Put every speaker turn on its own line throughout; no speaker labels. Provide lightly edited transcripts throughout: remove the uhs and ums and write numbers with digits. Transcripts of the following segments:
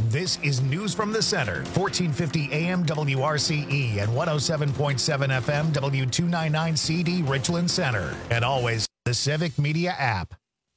This is News from the Center, 1450 AM WRCE and 107.7 FM W299 CD Richland Center. And always the Civic Media app.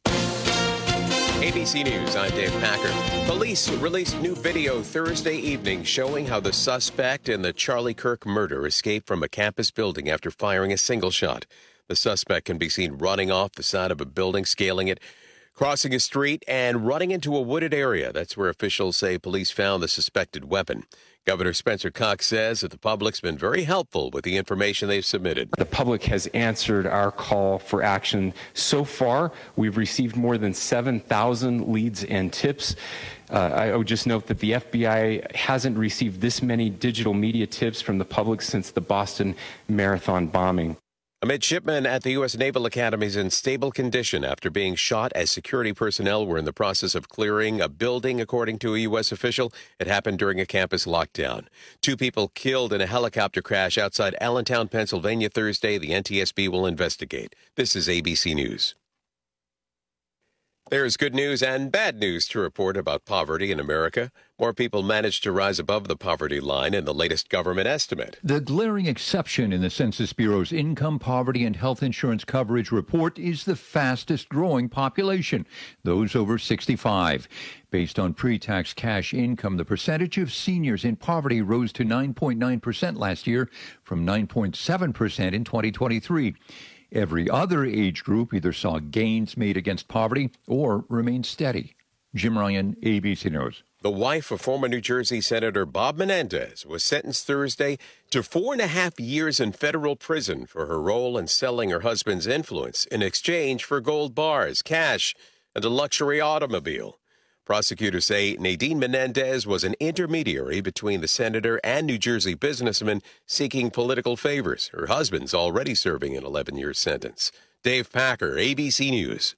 ABC News, I'm Dave Packer. Police released new video Thursday evening showing how the suspect in the Charlie Kirk murder escaped from a campus building after firing a single shot. The suspect can be seen running off the side of a building, scaling it, crossing a street, and running into a wooded area. That's where officials say police found the suspected weapon. Governor Spencer Cox says that the public's been very helpful with the information they've submitted.
The public has answered our call for action. So far, we've received more than 7,000 leads and tips. I would just note that the FBI hasn't received this many digital media tips from the public since the Boston Marathon bombing.
A midshipman at the U.S. Naval Academy is in stable condition after being shot as security personnel were in the process of clearing a building, according to a U.S. official. It happened during a campus lockdown. 2 people killed in a helicopter crash outside Allentown, Pennsylvania, Thursday. The NTSB will investigate. This is ABC News. There's good news and bad news to report about poverty in America. More people managed to rise above the poverty line in the latest government estimate.
The glaring exception in the Census Bureau's income, poverty, and health insurance coverage report is the fastest growing population, those over 65. Based on pre-tax cash income, the percentage of seniors in poverty rose to 9.9% last year from 9.7% in 2023. Every other age group either saw gains made against poverty or remained steady. Jim Ryan, ABC News.
The wife of former New Jersey Senator Bob Menendez was sentenced Thursday to 4.5 years in federal prison for her role in selling her husband's influence in exchange for gold bars, cash, and a luxury automobile. Prosecutors say Nadine Menendez was an intermediary between the senator and New Jersey businessman seeking political favors. Her husband's already serving an 11-year sentence. Dave Packer, ABC News.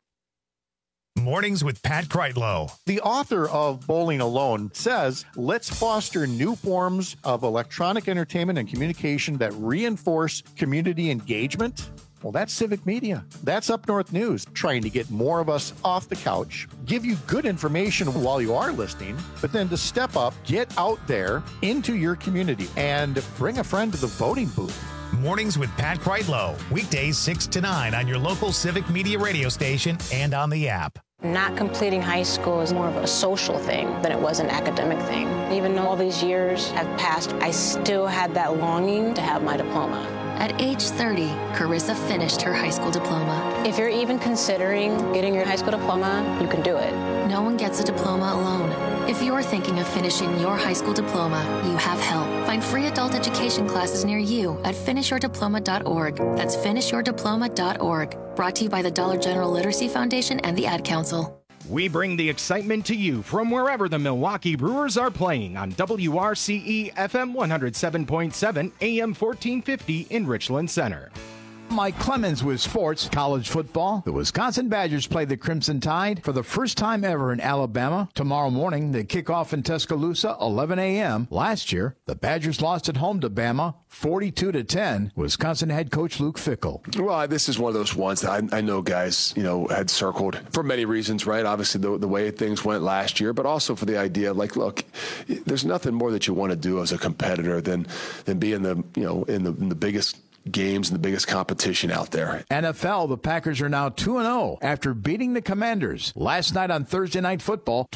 Mornings with Pat Kreitlow.
The author of Bowling Alone says, let's foster new forms of electronic entertainment and communication that reinforce community engagement. Well, that's Civic Media. That's Up North News, trying to get more of us off the couch, give you good information while you are listening, but then to step up, get out there into your community and bring a friend to the voting booth.
Mornings with Pat Kreitlow. Weekdays 6 to 9 on your local Civic Media radio station and on the app.
Not completing high school is more of a social thing than it was an academic thing. Even though all these years have passed, I still had that longing to have my diploma.
At age 30, Carissa finished her high school diploma.
If you're even considering getting your high school diploma, you can do it.
No one gets a diploma alone. If you're thinking of finishing your high school diploma, you have help. Find free adult education classes near you at finishyourdiploma.org. That's finishyourdiploma.org. Brought to you by the Dollar General Literacy Foundation and the Ad Council.
We bring the excitement to you from wherever the Milwaukee Brewers are playing on WRCE FM 107.7 AM 1450 in Richland Center.
Mike Clemens with sports, college football. The Wisconsin Badgers play the Crimson Tide for the first time ever in Alabama. Tomorrow morning, they kick off in Tuscaloosa, 11 a.m. Last year, the Badgers lost at home to Bama, 42-10. Wisconsin head coach Luke Fickell.
Well, this is one of those ones that I know guys, had circled for many reasons, right? Obviously, the way things went last year, but also for the idea of, look, there's nothing more that you want to do as a competitor than be in the, in the biggest games and the biggest competition out there.
NFL, the Packers are now 2-0 after beating the Commanders last night on Thursday Night Football,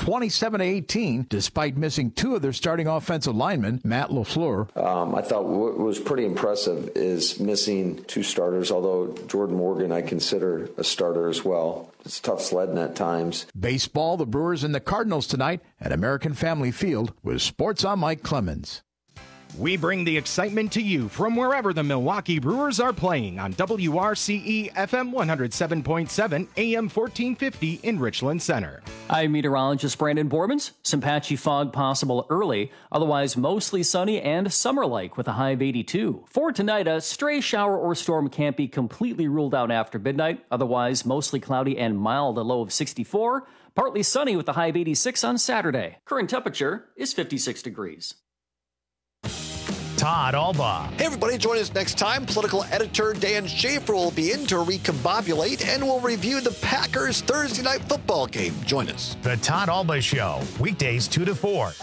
27-18, despite missing 2 of their starting offensive linemen, Matt LaFleur.
I thought what was pretty impressive is missing 2 starters, although Jordan Morgan I consider a starter as well. It's tough sledding at times.
Baseball, the Brewers and the Cardinals tonight at American Family Field with Sports on Mike Clemens.
We bring the excitement to you from wherever the Milwaukee Brewers are playing on WRCE FM 107.7 AM 1450 in Richland Center.
I'm meteorologist Brandon Bormans. Some patchy fog possible early, otherwise mostly sunny and summer-like with a high of 82. For tonight, a stray shower or storm can't be completely ruled out after midnight, otherwise mostly cloudy and mild, a low of 64. Partly sunny with a high of 86 on Saturday. Current temperature is 56 degrees.
Todd Alba.
Hey, everybody, join us next time. Political editor Dan Schaefer will be in to recombobulate, and we'll review the Packers Thursday night football game. Join us.
The Todd Alba Show, weekdays 2 to 4.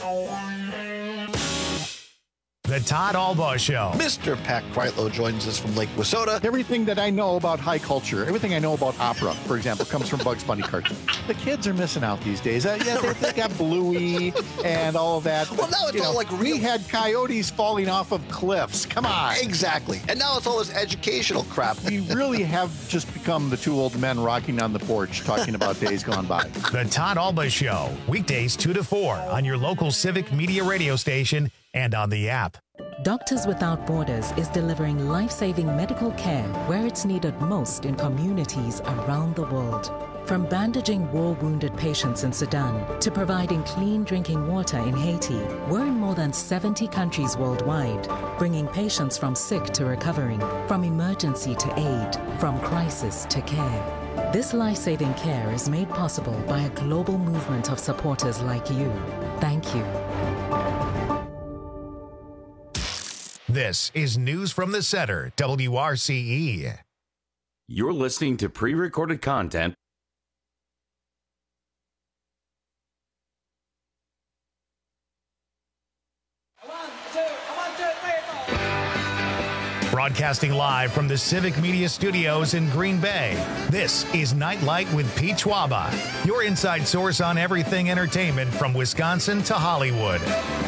The Todd Alba Show.
Mr. Pat Kreitlow joins us from Lake Wissota.
Everything that I know about high culture, everything I know about opera, for example, comes from Bugs Bunny cartoons. The kids are missing out these days. They got Bluey and all of that.
Well, now it's all like real.
We had coyotes falling off of cliffs. Come on.
Exactly. And now it's all this educational crap.
We really have just become the two old men rocking on the porch talking about days gone by.
The Todd Alba Show, weekdays 2 to 4 on your local Civic Media radio station and on the app.
Doctors Without Borders is delivering life-saving medical care where it's needed most in communities around the world. From bandaging war-wounded patients in Sudan to providing clean drinking water in Haiti, we're in more than 70 countries worldwide, bringing patients from sick to recovering, from emergency to aid, from crisis to care. This life-saving care is made possible by a global movement of supporters like you. Thank you.
This is News from the Center, WRCE.
You're listening to pre-recorded content.
Broadcasting live from the Civic Media Studios in Green Bay, this is Nightlight with Pete Schwaba, your inside source on everything entertainment from Wisconsin to Hollywood.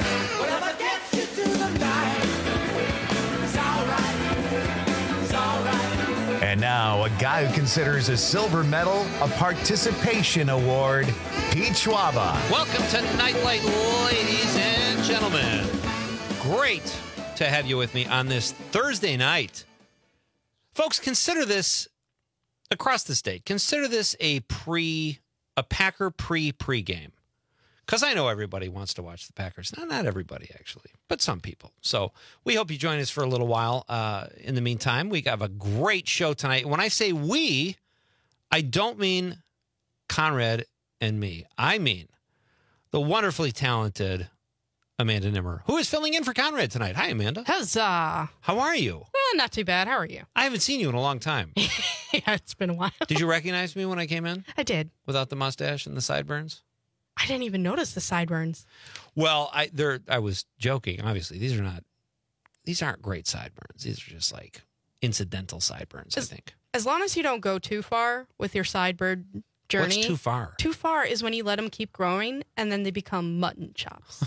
And now, a guy who considers a silver medal a participation award, Pete Schwaba.
Welcome to Nightlight, ladies and gentlemen. Great to have you with me on this Thursday night. Folks, consider this, across the state, consider this a Packer pregame. Because I know everybody wants to watch the Packers. Not everybody, actually, but some people. So we hope you join us for a little while. In the meantime, we have a great show tonight. When I say we, I don't mean Conrad and me. I mean the wonderfully talented Amanda Nimmer, who is filling in for Conrad tonight. Hi, Amanda.
Huzzah.
How are you?
Not too bad. How are you?
I haven't seen you in a long time.
Yeah, it's been a while.
Did you recognize me when I came in?
I did.
Without the mustache and the sideburns?
I didn't even notice the sideburns.
Well, I was joking. Obviously, these aren't great sideburns. These are just like incidental sideburns, I think.
As long as you don't go too far with your sideburn journey.
What's too far?
Too far is when you let them keep growing and then they become mutton chops.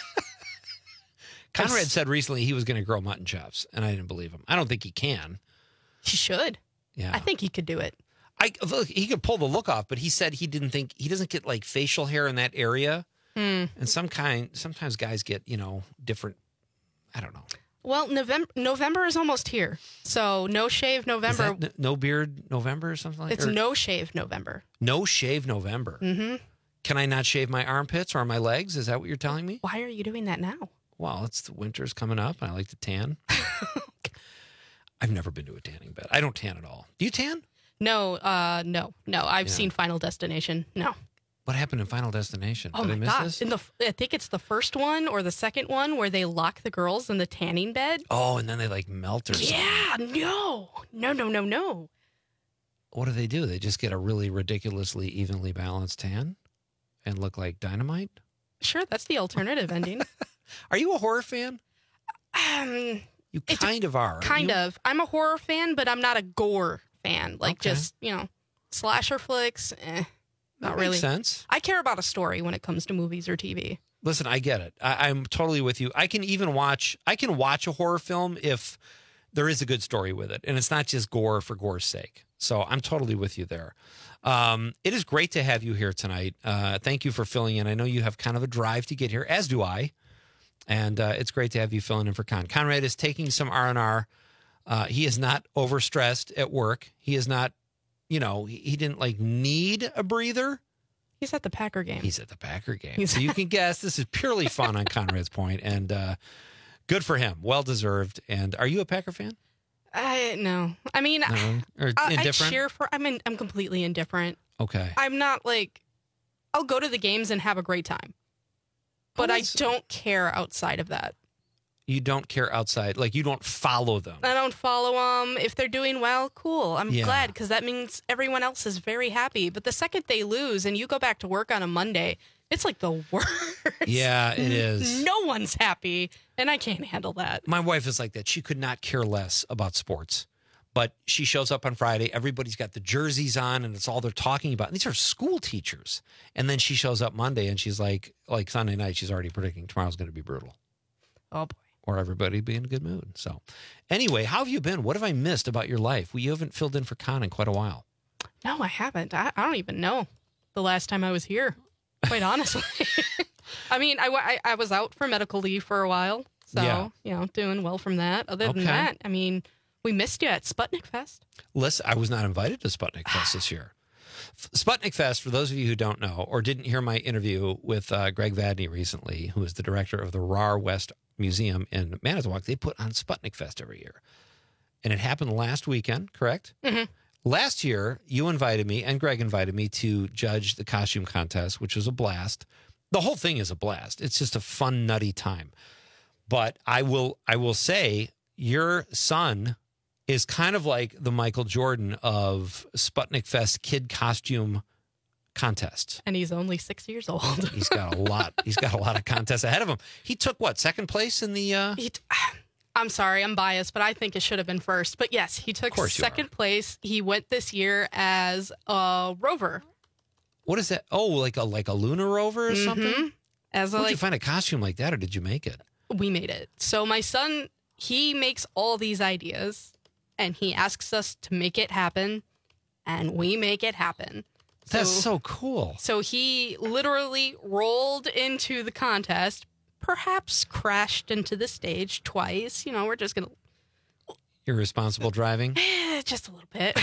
Conrad said recently he was going to grow mutton chops, and I didn't believe him. I don't think he can.
He should.
Yeah.
I think he could do it.
Look, he could pull the look off, but he said he doesn't get like facial hair in that area. And sometimes guys get, different, I don't know.
Well, November is almost here. So no shave November.
Is that no beard November or something like that?
It's no shave November.
No shave November.
Mm-hmm.
Can I not shave my armpits or my legs? Is that what you're telling me?
Why are you doing that now?
Well, it's the winter's coming up and I like to tan. I've never been to a tanning bed. I don't tan at all. Do you tan?
No. I've seen Final Destination. No.
What happened in Final Destination?
Oh,
Did I
my
miss
gosh.
this?
I think it's the first one or the second one where they lock the girls in the tanning bed.
Oh, and then they like melt or something.
Yeah, no.
What do? They just get a really ridiculously evenly balanced tan and look like dynamite?
Sure, that's the alternative ending.
Are you a horror fan? You kind of are.
Kind of. I'm a horror fan, but I'm not a gore fan. Like just, slasher flicks, not really.
Makes sense.
I care about a story when it comes to movies or TV.
Listen, I get it. I'm totally with you. I can watch a horror film if there is a good story with it, and it's not just gore for gore's sake. So I'm totally with you there. It is great to have you here tonight. Thank you for filling in. I know you have kind of a drive to get here, as do I. And it's great to have you filling in for Conrad is taking some R&R. He is not overstressed at work. He is not, he didn't need a breather.
He's at the Packer game.
So you can guess this is purely fun on Conrad's point, and good for him. Well deserved. And are you a Packer fan?
No. I mean,
no? Or indifferent?
I cheer for. I'm completely indifferent.
Okay.
I'm not I'll go to the games and have a great time, but I don't care outside of that.
You don't care outside. Like, you don't follow them.
I don't follow them. If they're doing well, cool. I'm
Yeah.
glad, because that means everyone else is very happy. But the second they lose and you go back to work on a Monday, it's like the worst.
Yeah, it is.
No one's happy, and I can't handle that.
My wife is like that. She could not care less about sports. But she shows up on Friday. Everybody's got the jerseys on, and it's all they're talking about. And these are school teachers. And then she shows up Monday, and she's like Sunday night, she's already predicting tomorrow's going to be brutal.
Oh, boy.
Or everybody be in a good mood. So, anyway, how have you been? What have I missed about your life? You haven't filled in for Con in quite a while.
No, I haven't. I don't even know the last time I was here, quite honestly. I mean, I was out for medical leave for a while. So, doing well from that. Other than that, I mean, we missed you at Sputnik Fest.
Listen, I was not invited to Sputnik Fest this year. Sputnik Fest, for those of you who don't know or didn't hear my interview with Greg Vadney recently, who is the director of the RAR West Museum in Manitowoc, they put on Sputnik Fest every year. And it happened last weekend, correct?
Mm-hmm.
Last year, you invited me and Greg invited me to judge the costume contest, which was a blast. The whole thing is a blast. It's just a fun, nutty time. But I will say your son is kind of like the Michael Jordan of Sputnik Fest kid costume contests.
And he's only 6 years old.
He's got a lot. He's got a lot of contests ahead of him. He took what, second place in the
I'm sorry, I'm biased, but I think it should have been first. But yes, he took second place. He went this year as a rover.
What is that? Oh, like a lunar rover or something? Did you find a costume like that, or did you make it?
We made it. So my son, he makes all these ideas, and he asks us to make it happen, and we make it happen.
That's so cool.
So he literally rolled into the contest, perhaps crashed into the stage twice. We're just going to...
Irresponsible driving?
Just a little bit.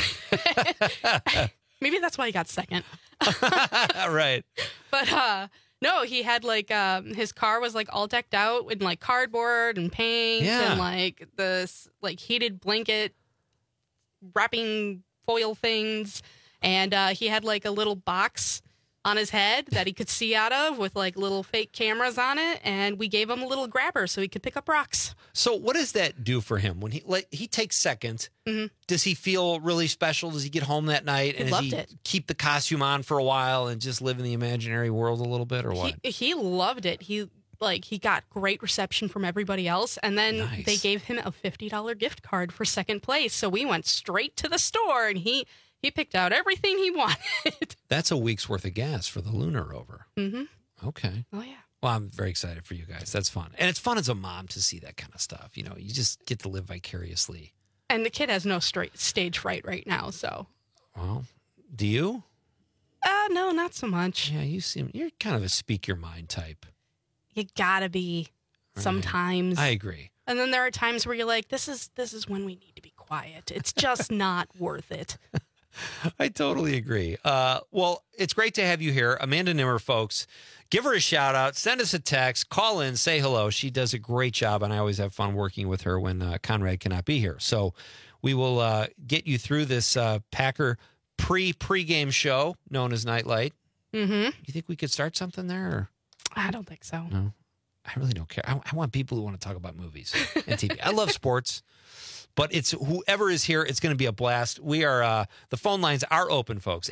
Maybe that's why he got second.
Right.
But no, he had his car was all decked out with cardboard and paint and this heated blanket wrapping foil things. And he had a little box on his head that he could see out of with little fake cameras on it. And we gave him a little grabber so he could pick up rocks.
So what does that do for him when he takes second? Mm-hmm. Does he feel really special? Does he get home that night and does he keep the costume on for a while and just live in the imaginary world a little bit, or what?
He loved it. He got great reception from everybody else. And then they gave him a $50 gift card for second place. So we went straight to the store and he picked out everything he wanted.
That's a week's worth of gas for the lunar rover.
Mm-hmm.
Okay.
Oh, yeah.
Well, I'm very excited for you guys. That's fun. And it's fun as a mom to see that kind of stuff. You just get to live vicariously.
And the kid has no stage fright right now, so.
Well, do you?
No, not so much.
Yeah, you're kind of a speak your mind type.
You gotta be sometimes.
I agree.
And then there are times where you're like, this is when we need to be quiet. It's just not worth it.
I totally agree. Well, it's great to have you here. Amanda Nimmer, folks. Give her a shout out. Send us a text. Call in. Say hello. She does a great job, and I always have fun working with her when Conrad cannot be here. So we will get you through this Packer pregame show known as Nightlight.
Mm-hmm.
You think we could start something there? Or?
I don't think so.
No, I really don't care. I want people who want to talk about movies and TV. I love sports. But it's whoever is here, it's going to be a blast. We are, the phone lines are open, folks.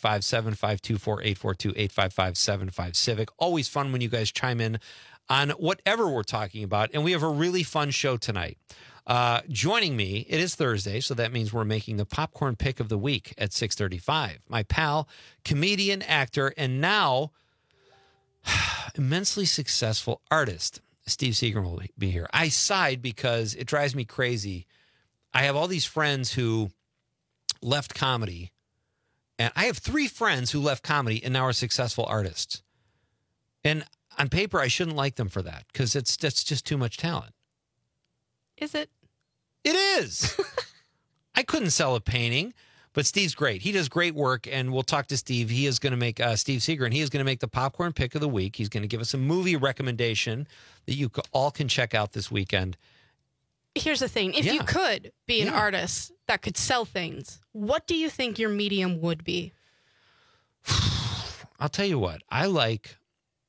855-752-4842, 855-75-CIVIC. Always fun when you guys chime in on whatever we're talking about. And we have a really fun show tonight. Joining me, it is Thursday, so that means we're making the popcorn pick of the week at 6:35. My pal, comedian, actor, and now immensely successful artist, Steve Seagram will be here. I sighed because it drives me crazy. I have all these friends who left comedy, and I have 3 friends who left comedy and now are successful artists. And on paper, I shouldn't like them for that because that's just too much talent.
Is it?
It is. I couldn't sell a painting, but Steve's great. He does great work, and we'll talk to Steve. He is going to make Steve Seager, and he is going to make the popcorn pick of the week. He's going to give us a movie recommendation that you all can check out this weekend.
Here's the thing. If you could be an artist that could sell things, what do you think your medium would be?
I'll tell you what. I like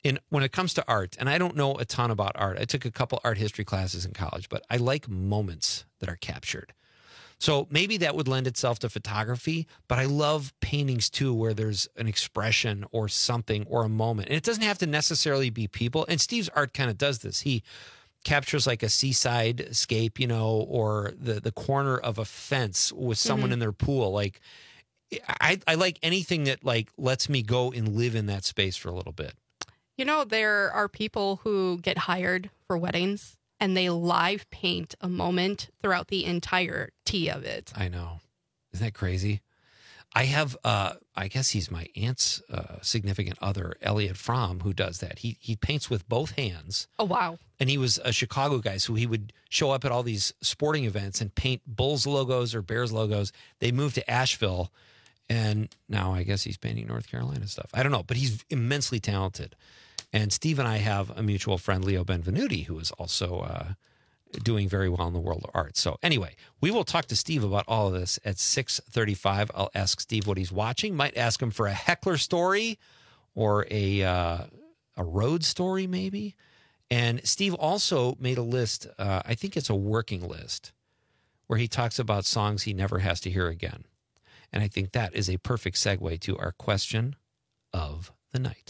when it comes to art, and I don't know a ton about art. I took a couple art history classes in college, but I like moments that are captured. So maybe that would lend itself to photography, but I love paintings too, where there's an expression or something or a moment. And it doesn't have to necessarily be people. And Steve's art kind of does this. He captures like a seaside scape, or the corner of a fence with someone in their pool. Like I like anything that like lets me go and live in that space for a little bit.
There are people who get hired for weddings and they live paint a moment throughout the entirety of it.
I know. Isn't that crazy? I have, I guess he's my aunt's significant other, Elliot Fromm, who does that. He paints with both hands.
Oh, wow.
And he was a Chicago guy, so he would show up at all these sporting events and paint Bulls logos or Bears logos. They moved to Asheville, and now I guess he's painting North Carolina stuff. I don't know, but he's immensely talented. And Steve and I have a mutual friend, Leo Benvenuti, who is also doing very well in the world of art. So anyway, we will talk to Steve about all of this at 6:35. I'll ask Steve what he's watching. Might ask him for a heckler story or a road story maybe. And Steve also made a list, I think it's a working list, where he talks about songs he never has to hear again. And I think that is a perfect segue to our question of the night.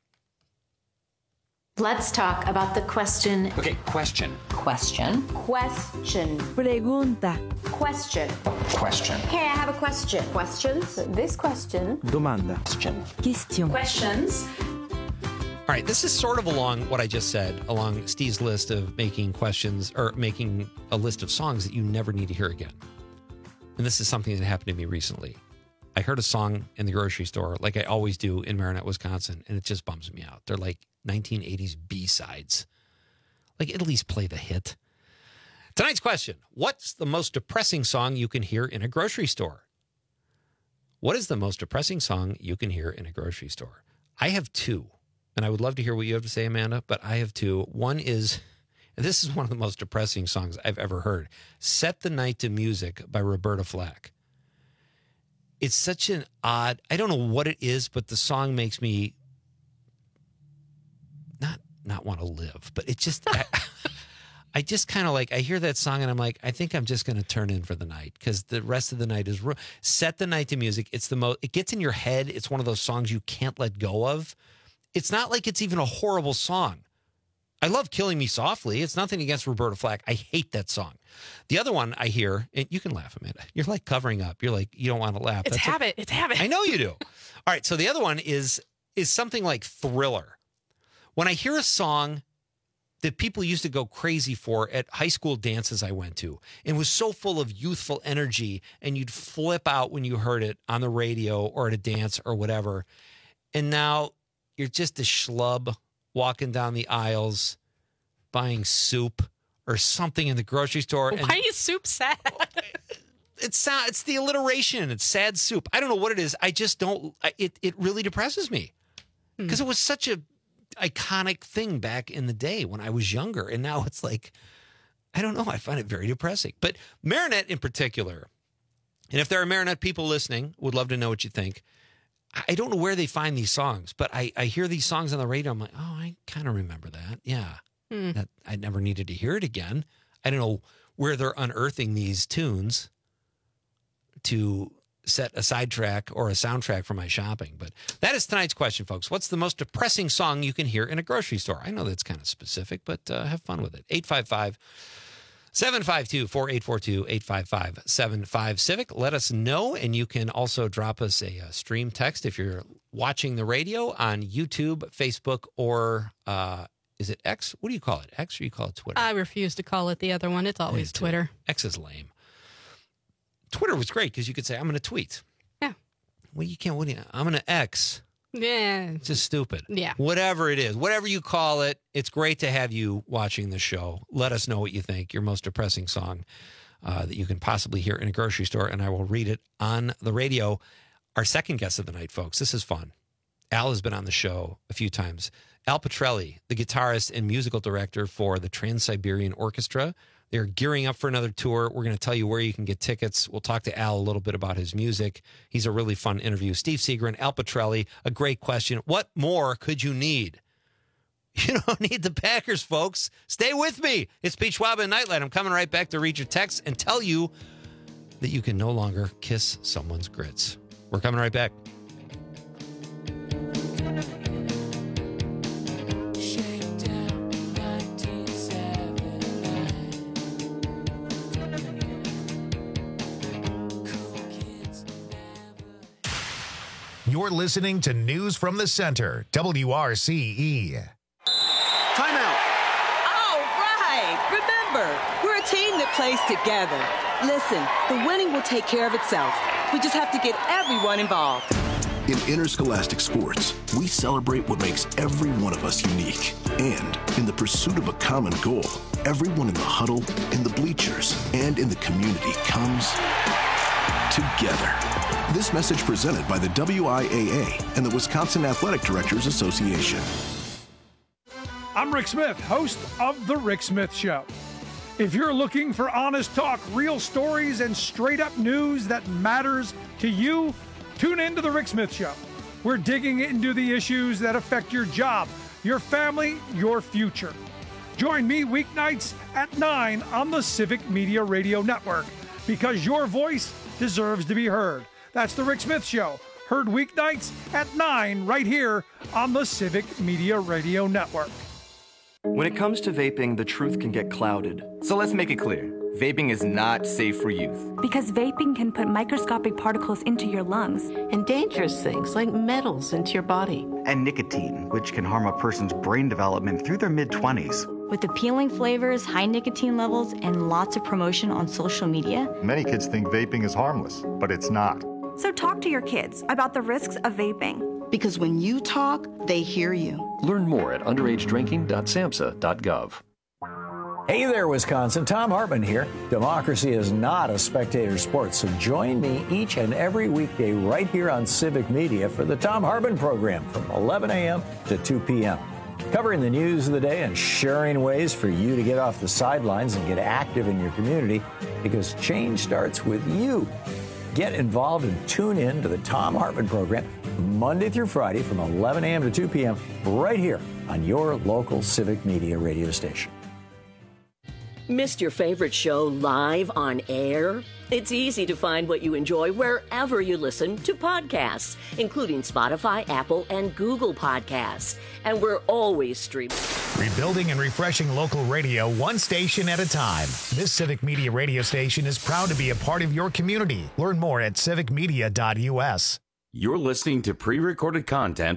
Let's talk about the question.
Okay, question.
Question.
Question.
Pregunta.
Question.
Question.
Hey, I have a question. Questions? This question.
Domanda. Question.
Question.
Questions.
All right, this is sort of along what I just said, along Steve's list of making questions or making a list of songs that you never need to hear again. And this is something that happened to me recently. I heard a song in the grocery store, like I always do in Marinette, Wisconsin, and it just bums me out. They're like 1980s B-sides. Like, at least play the hit. Tonight's question: what's the most depressing song you can hear in a grocery store? What is the most depressing song you can hear in a grocery store? I have two, and I would love to hear what you have to say, Amanda, but I have two. One is, and this is one of the most depressing songs I've ever heard, Set the Night to Music by Roberta Flack. It's such an odd, I don't know what it is, but the song makes me not want to live, but it just, I just kind of like, I hear that song and I'm like, I think I'm just going to turn in for the night because the rest of the night is, Set the Night to Music. It's the most, it gets in your head. It's one of those songs you can't let go of. It's not like it's even a horrible song. I love Killing Me Softly. It's nothing against Roberta Flack. I hate that song. The other one I hear, and you can laugh, Amanda. You're like covering up. You're like, you don't want to laugh.
It's habit. It's habit.
I know you do. All right. So the other one is something like Thriller. When I hear a song that people used to go crazy for at high school dances I went to, and was so full of youthful energy, and you'd flip out when you heard it on the radio or at a dance or whatever. And now you're just a schlub walking down the aisles, buying soup or something in the grocery store.
Why is soup sad?
It's the alliteration. It's sad soup. I don't know what it is. I just don't. It really depresses me because it was such a iconic thing back in the day when I was younger, and now it's like, I don't know. I find it very depressing. But Marinette in particular, and if there are Marinette people listening, would love to know what you think. I don't know where they find these songs, but I hear these songs on the radio. I'm like, oh, I kind of remember that. Yeah. That I never needed to hear it again. I don't know where they're unearthing these tunes to set a sidetrack or a soundtrack for my shopping. But that is tonight's question, folks. What's the most depressing song you can hear in a grocery store? I know that's kind of specific, but have fun with it. 855-752-4842, 855-75-CIVIC. Let us know, and you can also drop us a stream text if you're watching the radio on YouTube, Facebook, or is it X? What do you call it? X, or you call it Twitter?
I refuse to call it the other one. It's always Twitter.
X is lame. Twitter was great because you could say, I'm going to tweet.
Yeah.
Well, you can't. I'm going to X.
Yeah.
It's just stupid.
Yeah.
Whatever it is, whatever you call it, it's great to have you watching the show. Let us know what you think, your most depressing song that you can possibly hear in a grocery store, and I will read it on the radio. Our second guest of the night, folks. This is fun. Al has been on the show a few times. Al Pitrelli, the guitarist and musical director for the Trans-Siberian Orchestra. They're gearing up for another tour. We're going to tell you where you can get tickets. We'll talk to Al a little bit about his music. He's a really fun interview. Steve Seagren, Al Pitrelli, a great question. What more could you need? You don't need the Packers, folks. Stay with me. It's Pete Schwab and Nightlight. I'm coming right back to read your texts and tell you that you can no longer kiss someone's grits. We're coming right back.
You're listening to News from the Center, WRCE.
Timeout.
All right. Remember, we're a team that plays together. Listen, the winning will take care of itself. We just have to get everyone involved.
In interscholastic sports, we celebrate what makes every one of us unique. And in the pursuit of a common goal, everyone in the huddle, in the bleachers, and in the community comes together. This message presented by the WIAA and the Wisconsin Athletic Directors Association.
I'm Rick Smith, host of The Rick Smith Show. If you're looking for honest talk, real stories, and straight-up news that matters to you, tune in to The Rick Smith Show. We're digging into the issues that affect your job, your family, your future. Join me weeknights at 9 on the Civic Media Radio Network, because your voice deserves to be heard. That's The Rick Smith Show, heard weeknights at 9 right here on the Civic Media Radio Network.
When it comes to vaping, the truth can get clouded. So let's make it clear. Vaping is not safe for youth.
Because vaping can put microscopic particles into your lungs.
And dangerous things like metals into your body.
And nicotine, which can harm a person's brain development through their mid-20s.
With appealing flavors, high nicotine levels, and lots of promotion on social media.
Many kids think vaping is harmless, but it's not.
So talk to your kids about the risks of vaping.
Because when you talk, they hear you.
Learn more at underagedrinking.samhsa.gov.
Hey there, Wisconsin. Tom Hartman here. Democracy is not a spectator sport, so join me each and every weekday right here on Civic Media for the Tom Hartman program from 11 a.m. to 2 p.m. Covering the news of the day and sharing ways for you to get off the sidelines and get active in your community, because change starts with you. Get involved and tune in to the Tom Hartman program Monday through Friday from 11 a.m. to 2 p.m. right here on your local Civic Media radio station.
Missed your favorite show live on air? It's easy to find what you enjoy wherever you listen to podcasts, including Spotify, Apple, and Google Podcasts. And we're always streaming.
Rebuilding and refreshing local radio one station at a time. This Civic Media radio station is proud to be a part of your community. Learn more at civicmedia.us.
You're listening to pre-recorded content.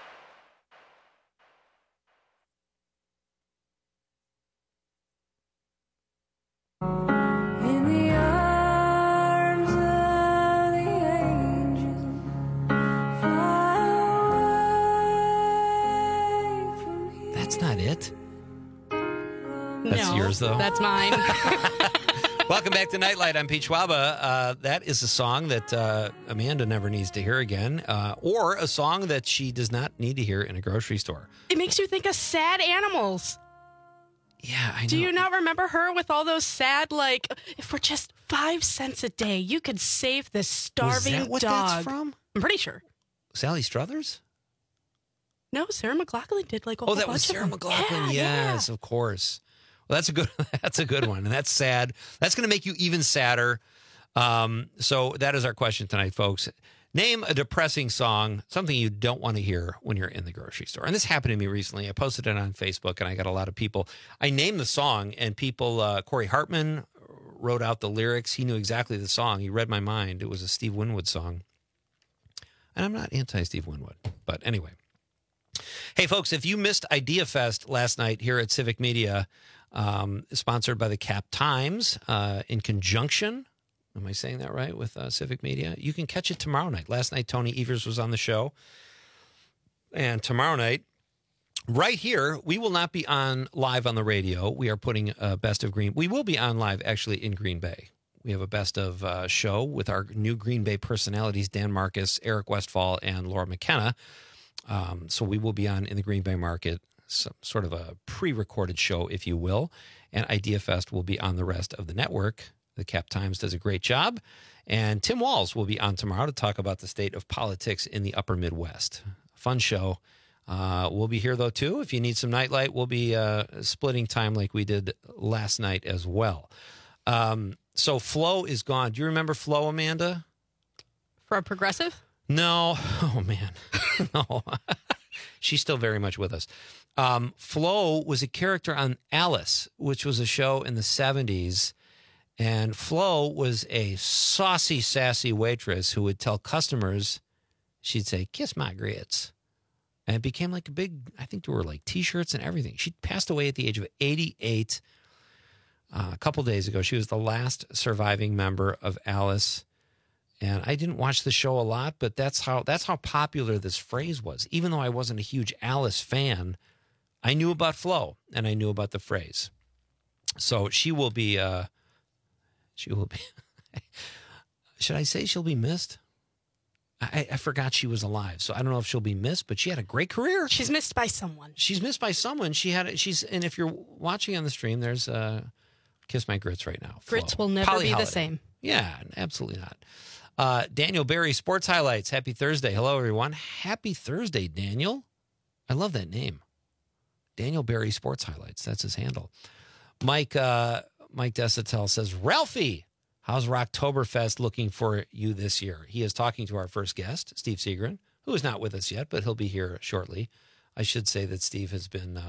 That's not it. That's yours, though.
That's mine.
Welcome back to Nightlight. I'm Pete Schwaba. That is a song that Amanda never needs to hear again, or a song that she does not need to hear in a grocery store.
It makes you think of sad animals.
Yeah, I know.
Do you not remember her with all those sad, like, for just 5 cents a day, you could save this starving
Was that what
dog?
that's from?
I'm pretty sure.
Sally Struthers?
No, Sarah McLachlan did like a
Oh,
whole
that
bunch
was
of
Sarah
them.
McLachlan.
Yeah,
Yes, of course. Well, that's a good one, and that's sad. That's going to make you even sadder. So that is our question tonight, folks. Name a depressing song, something you don't want to hear when you're in the grocery store. And this happened to me recently. I posted it on Facebook, and I got a lot of people. I named the song, and people, Corey Hartman wrote out the lyrics. He knew exactly the song. He read my mind. It was a Steve Winwood song. And I'm not anti-Steve Winwood, but anyway. Hey, folks, if you missed Idea Fest last night here at Civic Media, sponsored by the Cap Times in conjunction, am I saying that right, with Civic Media? You can catch it tomorrow night. Last night, Tony Evers was on the show. And tomorrow night, right here, we will not be on live on the radio. We are putting Best of Green. We will be on live, actually, in Green Bay. We have a Best of show with our new Green Bay personalities, Dan Marcus, Eric Westfall, and Laura McKenna. So we will be on in the Green Bay market, sort of a pre-recorded show, if you will. And Idea Fest will be on the rest of the network. The Cap Times does a great job. And Tim Walz will be on tomorrow to talk about the state of politics in the upper Midwest. Fun show. We'll be here, though, too. If you need some nightlight, we'll be splitting time like we did last night as well. So Flo is gone. Do you remember Flo, Amanda?
For Progressive?
No. Oh, man. No. She's still very much with us. Flo was a character on Alice, which was a show in the 70s. And Flo was a saucy, sassy waitress who would tell customers, she'd say, "Kiss my grits." And it became like a big, I think there were like T-shirts and everything. She passed away at the age of 88 a couple days ago. She was the last surviving member of Alice. And I didn't watch the show a lot, but that's how popular this phrase was. Even though I wasn't a huge Alice fan, I knew about Flo and I knew about the phrase. So she will be, should I say she'll be missed? I forgot she was alive, so I don't know if she'll be missed, but she had a great career.
She's missed by someone.
She's missed by someone. And if you're watching on the stream, there's Kiss My Grits right now.
Grits
Flo.
will never
Polly
be
Holiday.
the same.
Yeah, absolutely not. Daniel Berry, Sports Highlights. Happy Thursday. Hello, everyone. Happy Thursday, Daniel. I love that name. Daniel Berry, Sports Highlights. That's his handle. Mike Desatel says, Ralphie, how's Rocktoberfest looking for you this year? He is talking to our first guest, Steve Seagren, who is not with us yet, but he'll be here shortly. I should say that Steve and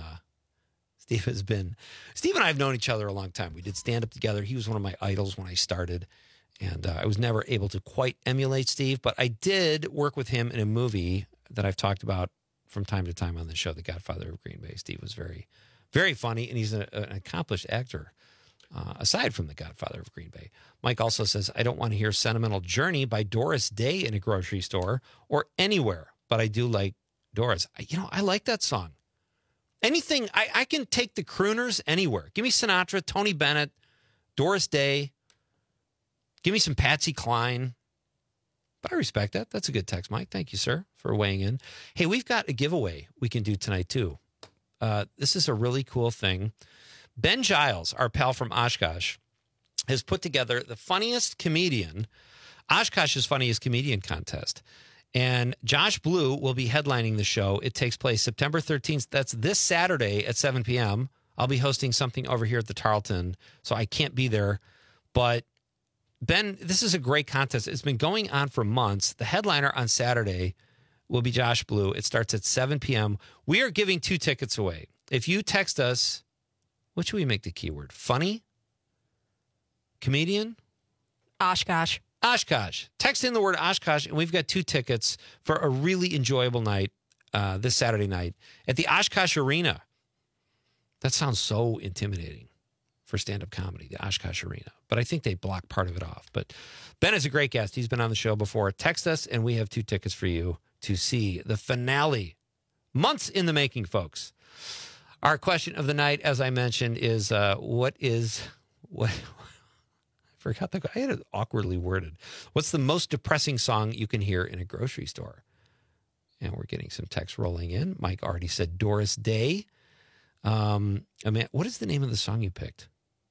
I have known each other a long time. We did stand up together. He was one of my idols when I started, and I was never able to quite emulate Steve, but I did work with him in a movie that I've talked about from time to time on the show, The Godfather of Green Bay. Steve was very, very funny, and he's an accomplished actor. Aside from The Godfather of Green Bay. Mike also says, I don't want to hear Sentimental Journey by Doris Day in a grocery store or anywhere, but I do like Doris. I like that song. Anything, I can take the crooners anywhere. Give me Sinatra, Tony Bennett, Doris Day. Give me some Patsy Cline. But I respect that. That's a good text, Mike. Thank you, sir, for weighing in. Hey, we've got a giveaway we can do tonight, too. This is a really cool thing. Ben Giles, our pal from Oshkosh, has put together the funniest comedian, Oshkosh's funniest comedian contest. And Josh Blue will be headlining the show. It takes place September 13th. That's this Saturday at 7 p.m. I'll be hosting something over here at the Tarleton, so I can't be there. But Ben, this is a great contest. It's been going on for months. The headliner on Saturday will be Josh Blue. It starts at 7 p.m. We are giving 2 tickets away. If you text us, what should we make the keyword? Funny? Comedian?
Oshkosh.
Oshkosh. Text in the word Oshkosh, and we've got 2 tickets for a really enjoyable night this Saturday night at the Oshkosh Arena. That sounds so intimidating for stand-up comedy, the Oshkosh Arena. But I think they block part of it off. But Ben is a great guest. He's been on the show before. Text us, and we have 2 tickets for you to see the finale. Months in the making, folks. Our question of the night, as I mentioned, is I forgot I had it awkwardly worded. What's the most depressing song you can hear in a grocery store? And we're getting some text rolling in. Mike already said Doris Day. What is the name of the song you picked?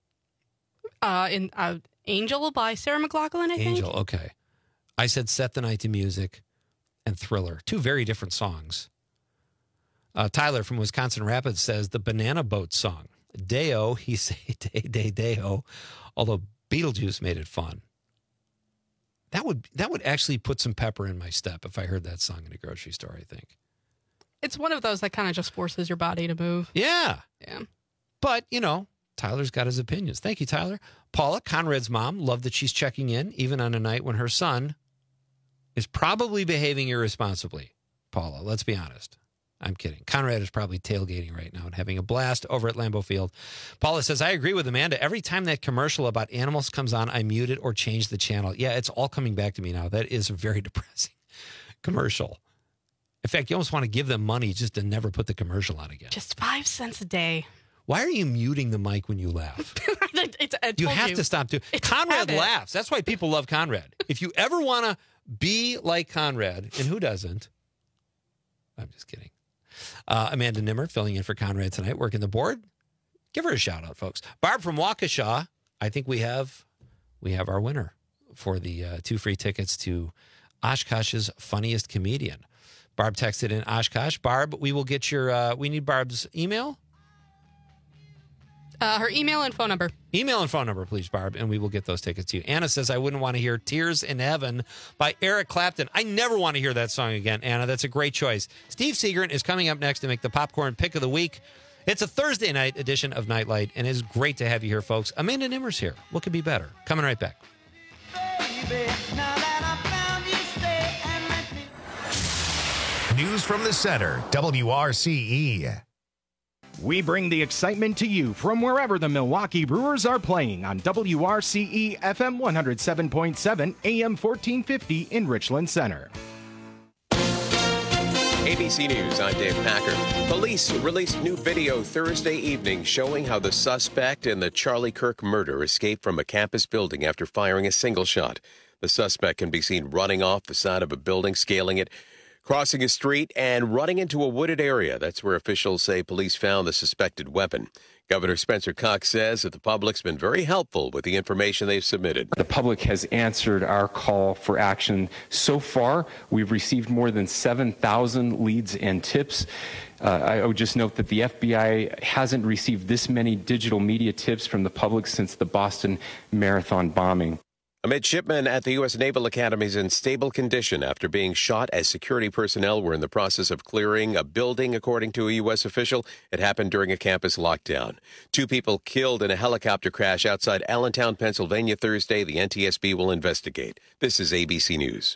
Angel by Sarah McLachlan, I think.
Angel, okay. I said Set the Night to Music and Thriller. 2 very different songs. Tyler from Wisconsin Rapids says the Banana Boat song. Deo, he say day Deo, although Beetlejuice made it fun. That would actually put some pepper in my step if I heard that song in a grocery store, I think.
It's one of those that kind of just forces your body to move.
Yeah.
Yeah.
But, Tyler's got his opinions. Thank you, Tyler. Paula, Conrad's mom, loved that she's checking in, even on a night when her son is probably behaving irresponsibly. Paula, let's be honest. I'm kidding. Conrad is probably tailgating right now and having a blast over at Lambeau Field. Paula says, I agree with Amanda. Every time that commercial about animals comes on, I mute it or change the channel. Yeah, it's all coming back to me now. That is a very depressing commercial. In fact, you almost want to give them money just to never put the commercial on again.
Just 5 cents a day.
Why are you muting the mic when you laugh? You have to stop doing it. Conrad laughs. That's why people love Conrad. If you ever want to be like Conrad, and who doesn't? I'm just kidding. Amanda Nimmer filling in for Conrad tonight, working the board. Give her a shout out, folks. Barb from Waukesha. I think we have our winner for the 2 free tickets to Oshkosh's Funniest Comedian. Barb texted in Oshkosh. Barb, we will get your, we need Barb's email.
Her email and phone number.
Email and phone number, please, Barb, and we will get those tickets to you. Anna says, I wouldn't want to hear Tears in Heaven by Eric Clapton. I never want to hear that song again, Anna. That's a great choice. Steve Seagren is coming up next to make the popcorn pick of the week. It's a Thursday night edition of Nightlight, and it's great to have you here, folks. Amanda Nimmer's here. What could be better? Coming right back.
News from the center, WRCE.
We bring the excitement to you from wherever the Milwaukee Brewers are playing on WRCE FM 107.7 AM 1450 in Richland Center.
ABC News, I'm Dave Packer. Police released new video Thursday evening showing how the suspect in the Charlie Kirk murder escaped from a campus building after firing a single shot. The suspect can be seen running off the side of a building, scaling it, crossing a street, and running into a wooded area. That's where officials say police found the suspected weapon. Governor Spencer Cox says that the public's been very helpful with the information they've submitted.
The public has answered our call for action. So far, we've received more than 7,000 leads and tips. I would just note that the FBI hasn't received this many digital media tips from the public since the Boston Marathon bombing.
A midshipman at the U.S. Naval Academy is in stable condition after being shot as security personnel were in the process of clearing a building, according to a U.S. official. It happened during a campus lockdown. 2 people killed in a helicopter crash outside Allentown, Pennsylvania, Thursday. The NTSB will investigate. This is ABC News.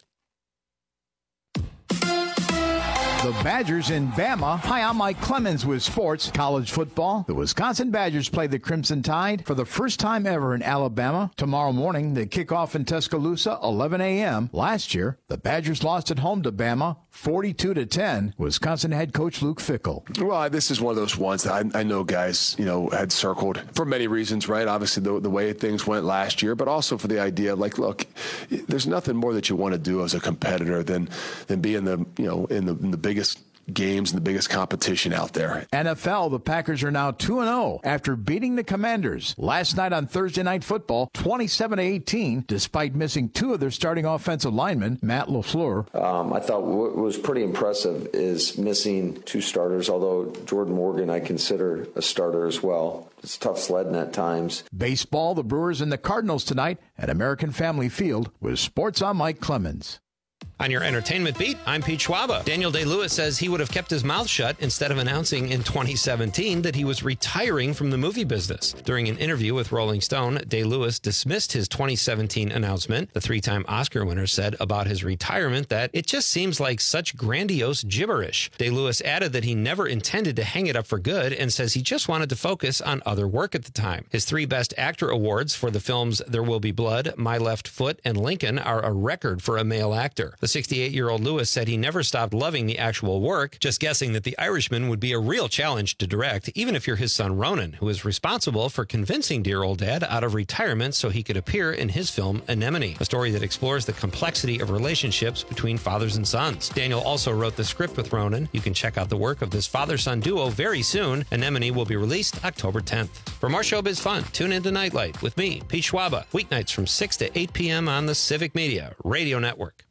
The Badgers in Bama. Hi, I'm Mike Clemens with sports. College football. The Wisconsin Badgers play the Crimson Tide for the first time ever in Alabama. Tomorrow morning, they kick off in Tuscaloosa, 11 a.m. Last year, the Badgers lost at home to Bama, 42-10. Wisconsin head coach Luke Fickell.
Well, this is one of those ones that I know guys, had circled for many reasons, right? Obviously, the way things went last year, but also for the idea of, look, there's nothing more that you want to do as a competitor than be in the, in the biggest games and the biggest competition out there.
NFL, the Packers are now 2-0 after beating the Commanders last night on Thursday Night Football, 27-18, despite missing 2 of their starting offensive linemen, Matt LaFleur.
I thought what was pretty impressive is missing 2 starters, although Jordan Morgan I consider a starter as well. It's tough sledding at times.
Baseball, the Brewers and the Cardinals tonight at American Family Field with Sports on Mike Clemens.
On your entertainment beat, I'm Pete Schwaba. Daniel Day-Lewis says he would have kept his mouth shut instead of announcing in 2017 that he was retiring from the movie business. During an interview with Rolling Stone, Day-Lewis dismissed his 2017 announcement. The 3-time Oscar winner said about his retirement that it just seems like such grandiose gibberish. Day-Lewis added that he never intended to hang it up for good and says he just wanted to focus on other work at the time. His 3 Best Actor awards for the films There Will Be Blood, My Left Foot, and Lincoln are a record for a male actor. The 68-year-old Lewis said he never stopped loving the actual work, just guessing that The Irishman would be a real challenge to direct, even if you're his son Ronan, who is responsible for convincing dear old dad out of retirement so he could appear in his film Anemone, a story that explores the complexity of relationships between fathers and sons. Daniel also wrote the script with Ronan. You can check out the work of this father-son duo very soon. Anemone will be released October 10th. For more showbiz fun, tune into Nightlight with me, Pete Schwaba, weeknights from 6 to 8 p.m. on the Civic Media Radio Network.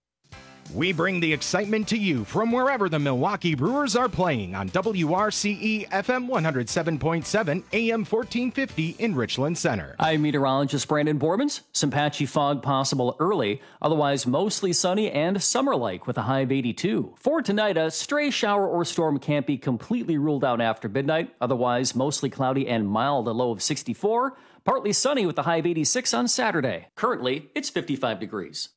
We bring the excitement to you from wherever the Milwaukee Brewers are playing on WRCE FM 107.7 AM 1450 in Richland Center.
I'm meteorologist Brandon Bormans. Some patchy fog possible early, otherwise mostly sunny and summer-like with a high of 82. For tonight, a stray shower or storm can't be completely ruled out after midnight, otherwise mostly cloudy and mild, a low of 64. Partly sunny with a high of 86 on Saturday. Currently, it's 55 degrees.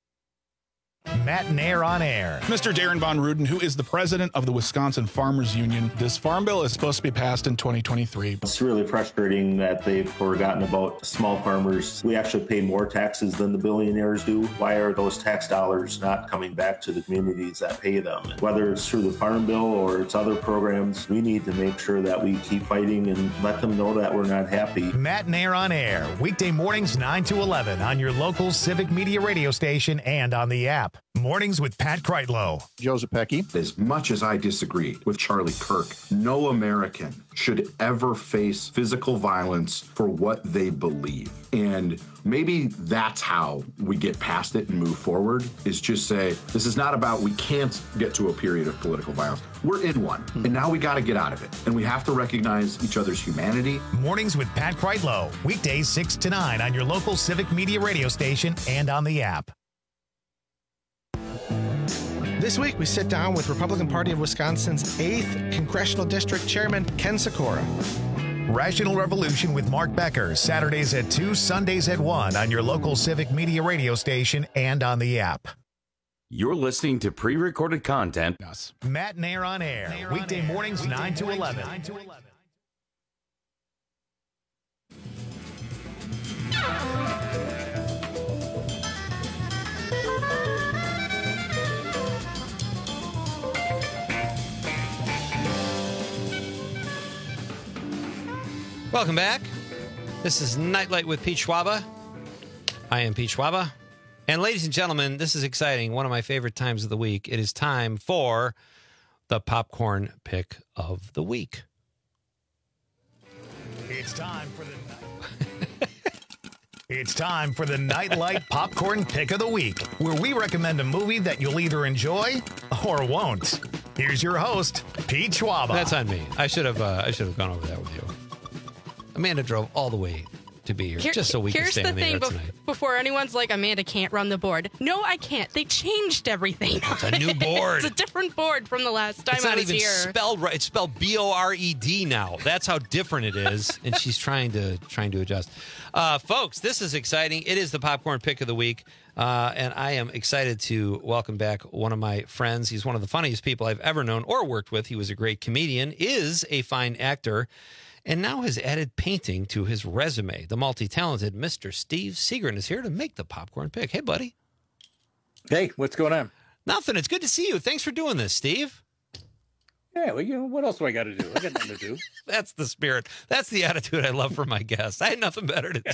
Matt and Air on Air.
Mr. Darren Von Ruden, who is the president of the Wisconsin Farmers Union. This farm bill is supposed to be passed in 2023.
It's really frustrating that they've forgotten about small farmers. We actually pay more taxes than the billionaires do. Why are those tax dollars not coming back to the communities that pay them? And whether it's through the farm bill or it's other programs, we need to make sure that we keep fighting and let them know that we're not happy.
Matt and Air on Air, weekday mornings 9 to 11 on your local Civic Media radio station and on the app. Mornings with Pat Kreitlow.
Joe Zepecki. As much as I disagree with Charlie Kirk, no American should ever face physical violence for what they believe. And maybe that's how we get past it and move forward, is just say, this is not about we can't get to a period of political violence. We're in one, and now we got to get out of it. And we have to recognize each other's humanity.
Mornings with Pat Kreitlow. Weekdays 6 to 9 on your local Civic Media radio station and on the app.
This week, we sit down with Republican Party of Wisconsin's 8th Congressional District Chairman, Ken Sikora.
Rational Revolution with Mark Becker, Saturdays at 2, Sundays at 1 on your local Civic Media radio station and on the app.
You're listening to pre-recorded content.
Matt and Air on Air, weekday mornings 9 to 11.
Welcome back. This is Nightlight with Pete Schwaba. I am Pete Schwaba. And ladies and gentlemen, this is exciting. One of my favorite times of the week. It is time for the popcorn pick of the week.
It's time for the It's time for the Nightlight Popcorn Pick of the Week, where we recommend a movie that you'll either enjoy or won't. Here's your host, Pete Schwaba.
That's on me. I should have gone over that with you. Amanda drove all the way to be here just so we can stay on the air tonight.
Before anyone's like, Amanda can't run the board. No, I can't. They changed everything.
It's a new board.
It's a different board from the last time I was here.
It's not even spelled right. It's spelled B-O-R-E-D now. That's how different it is. And she's trying to adjust. Folks, this is exciting. It is the popcorn pick of the week. And I am excited to welcome back one of my friends. He's one of the funniest people I've ever known or worked with. He was a great comedian, is a fine actor, and now has added painting to his resume. The multi-talented Mr. Steve Seagren is here to make the popcorn pick. Hey, buddy.
Hey, what's going on?
Nothing. It's good to see you. Thanks for doing this, Steve.
Yeah, well, what else do I got to do? I got nothing to do.
That's the spirit. That's the attitude I love for my guests. I had nothing better to do.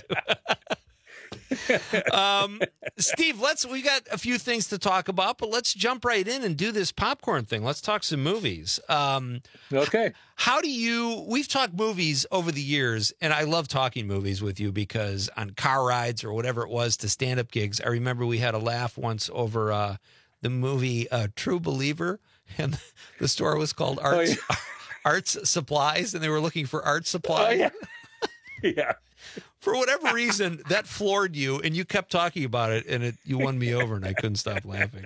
Steve, we got a few things to talk about, but let's jump right in and do this popcorn thing. Let's talk some movies.
Okay.
We've talked movies over the years, and I love talking movies with you because on car rides or whatever it was to stand-up gigs, I remember we had a laugh once over the movie True Believer, and the store was called Arts Supplies, and they were looking for art supplies.
Oh, yeah. Yeah.
For whatever reason, that floored you, and you kept talking about it, and you won me over, and I couldn't stop laughing.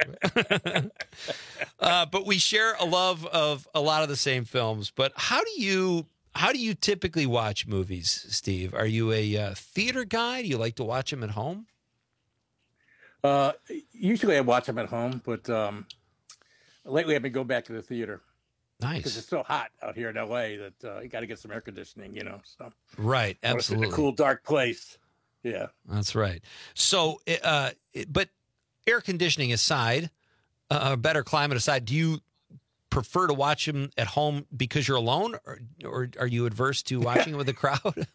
But we share a love of a lot of the same films. But how do you typically watch movies, Steve? Are you a theater guy? Do you like to watch them at home?
Usually I watch them at home, but lately I've been going back to the theater.
Nice.
Because it's so hot out here in LA that you got to get some air conditioning, So
right, absolutely.
It's a cool, dark place. Yeah,
that's right. So, but air conditioning aside, better climate aside, do you prefer to watch them at home because you're alone, or are you adverse to watching it with a crowd?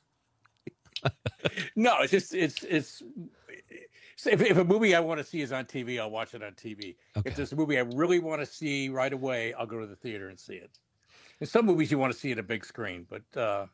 No, it's just if a movie I want to see is on TV, I'll watch it on TV. Okay. If there's a movie I really want to see right away, I'll go to the theater and see it. And some movies you want to see at a big screen, but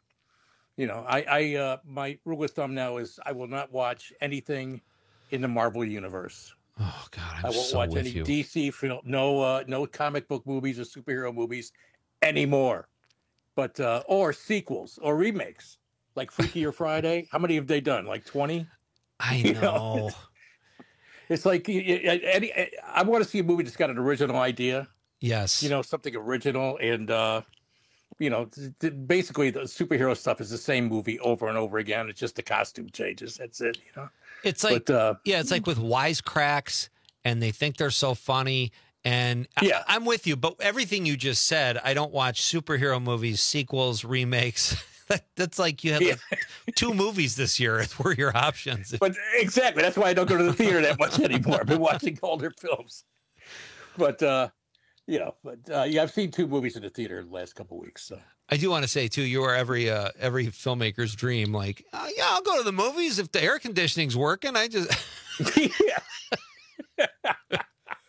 my rule of thumb now is I will not watch anything in the Marvel universe.
Oh God,
I won't watch any DC film, no comic book movies or superhero movies anymore. But or sequels or remakes like Freakier Friday. How many have they done? Like 20?
I know.
It's like I want to see a movie that's got an original idea.
Yes.
Something original. And, basically the superhero stuff is the same movie over and over again. It's just the costume changes. That's it,
It's like, it's like with wisecracks, and they think they're so funny. And yeah. I'm with you. But everything you just said, I don't watch superhero movies, sequels, remakes. That's like you had 2 movies this year were your options.
But exactly. That's why I don't go to the theater that much anymore. I've been watching older films. But, I've seen 2 movies in the theater in the last couple of weeks. So
I do want to say, too, you are every filmmaker's dream. Like, I'll go to the movies if the air conditioning's working. I just...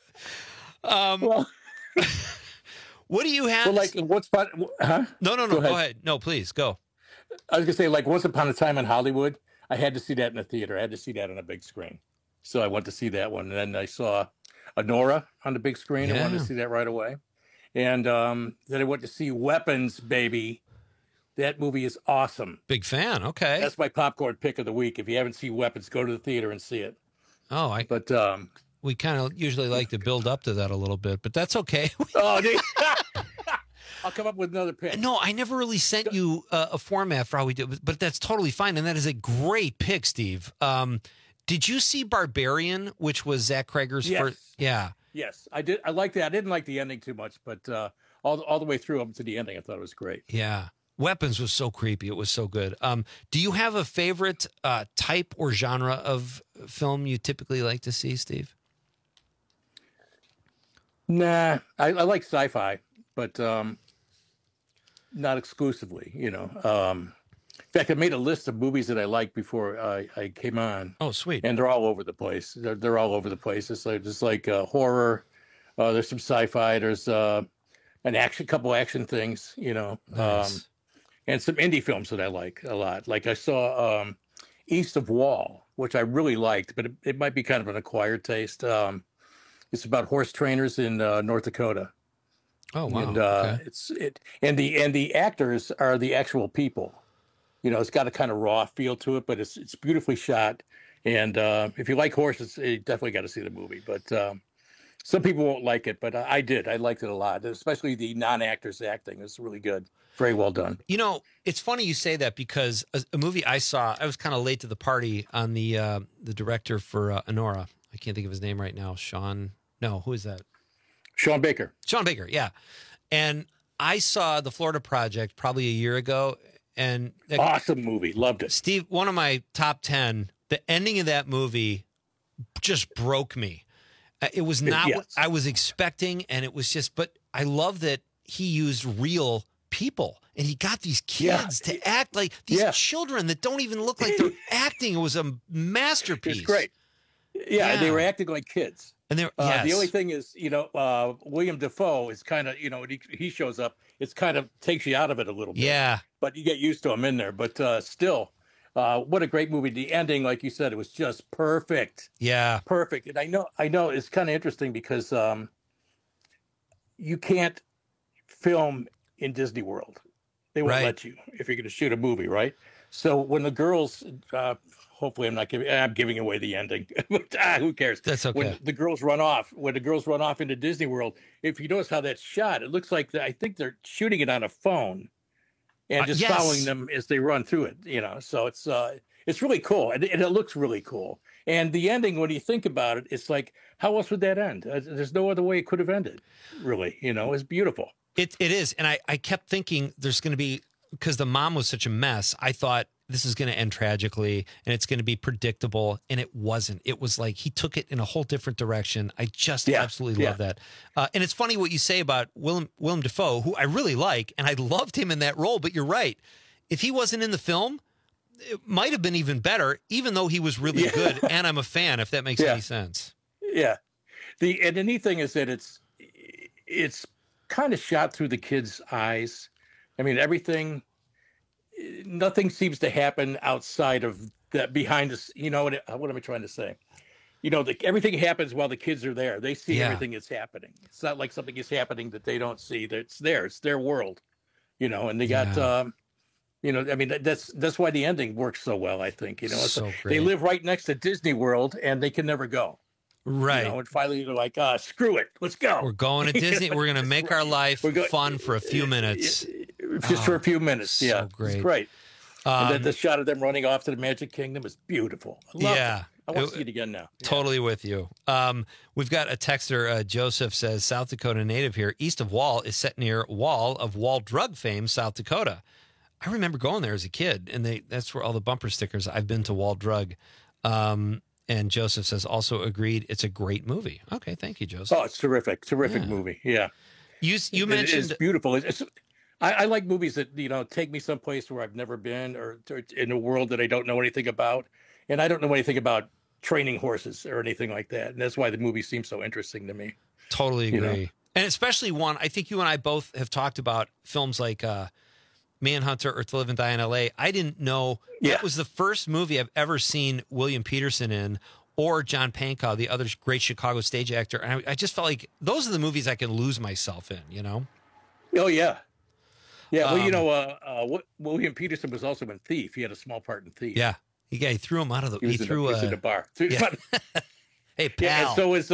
What do you have?
Well, like, what's fun? Huh?
No. Go ahead. No, please go.
I was gonna say, like, Once Upon a Time in Hollywood. I had to see that in the theater. I had to see that on a big screen. So I went to see that one, and then I saw Anora on the big screen. I wanted to see that right away. And then I went to see Weapons, baby. That movie is awesome.
Big fan. Okay.
That's my popcorn pick of the week. If you haven't seen Weapons, go to the theater and see it.
Oh,
But
we kind of usually like to build up to that a little bit, but that's okay.
I'll come up with another pick.
No, I never really sent you a format for how we do it, but that's totally fine. And that is a great pick, Steve. Did you see Barbarian, which was Zach Cregger's first? Yeah.
Yes, I did. I liked that. I didn't like the ending too much, but all the way through up to the ending, I thought it was great.
Yeah. Weapons was so creepy. It was so good. Do you have a favorite type or genre of film you typically like to see, Steve?
Nah, I like sci-fi, but not exclusively, In fact, I made a list of movies that I liked before I came on.
Oh, sweet.
And they're all over the place. They're all over the place. It's like horror. There's some sci-fi. There's couple action things,
Nice.
And some indie films that I like a lot. Like I saw East of Wall, which I really liked, but it might be kind of an acquired taste. It's about horse trainers in North Dakota.
Oh wow!
And
Okay.
and the actors are the actual people. It's got a kind of raw feel to it, but it's beautifully shot. And if you like horses, you definitely got to see the movie. But some people won't like it, but I did. I liked it a lot, especially the non-actors acting. It's really good. Very well done.
It's funny you say that because a movie I saw, I was kind of late to the party on the director for Anora. I can't think of his name right now. Who is that?
Sean Baker.
Sean Baker, yeah. And I saw The Florida Project probably a year ago. And
awesome movie. Loved it.
Steve, one of my top 10, the ending of that movie just broke me. It was not what I was expecting. And it was just, but I love that he used real people and he got these kids to act like these children that don't even look like they're acting. It was a masterpiece.
It's great. Yeah, they were acting like kids.
And
the only thing is, William Dafoe is kind of, he shows up, it's kind of takes you out of it a little bit.
Yeah.
But you get used to him in there. But still, what a great movie. The ending, like you said, it was just perfect.
Yeah.
Perfect. And I know it's kind of interesting because you can't film in Disney World. They won't let you if you're going to shoot a movie, right? So when the girls, hopefully I'm giving away the ending, but who cares?
That's okay.
When the girls run off into Disney World, if you notice how that's shot, it looks like I think they're shooting it on a phone and just following them as they run through it, So it's really cool and it looks really cool. And the ending, when you think about it, it's like, how else would that end? There's no other way it could have ended, really. It's beautiful.
It is. And I kept thinking there's going to be, because the mom was such a mess, I thought this is going to end tragically and it's going to be predictable. And it wasn't. It was like he took it in a whole different direction. I just absolutely love that. And it's funny what you say about Willem Dafoe, who I really like, and I loved him in that role. But you're right. If he wasn't in the film, it might have been even better, even though he was really good. And I'm a fan, if that makes any sense.
Yeah. And the neat thing is that it's kind of shot through the kid's eyes. I mean, nothing seems to happen outside of that behind us. What am I trying to say? Everything happens while the kids are there. They see everything that's happening. It's not like something is happening that they don't see. It's there. It's their world, and they got, I mean, that's why the ending works so well, I think,
So great.
They live right next to Disney World and they can never go.
Right.
And finally they're like, screw it. Let's go.
We're going to Disney. We're going to make our life fun for a few minutes.
Just for a few minutes.
So great.
It's great. And then the shot of them running off to the Magic Kingdom is beautiful. I love it. I want to see it again now.
Totally with you. We've got a texter, Joseph says, South Dakota native here. East of Wall is set near Wall of Wall drug fame, South Dakota. I remember going there as a kid, and that's where all the bumper stickers. I've been to Wall Drug. And Joseph says, also agreed, it's a great movie. Okay, thank you, Joseph.
Oh, it's terrific. Terrific movie. Yeah.
You mentioned...
It's beautiful. I like movies that, take me someplace where I've never been or in a world that I don't know anything about. And I don't know anything about training horses or anything like that. And that's why the movie seems so interesting to me.
Totally agree. And especially one, I think you and I both have talked about films like Manhunter or To Live and Die in L.A. I didn't know that was the first movie I've ever seen William Peterson in, or John Pankow, the other great Chicago stage actor. And I just felt like those are the movies I can lose myself in, you know?
Oh, yeah. Yeah, well, William Peterson was also in Thief. He had a small part in Thief.
Yeah. He threw him out of the...
He threw in the bar.
Yeah. Hey, pal.
Yeah,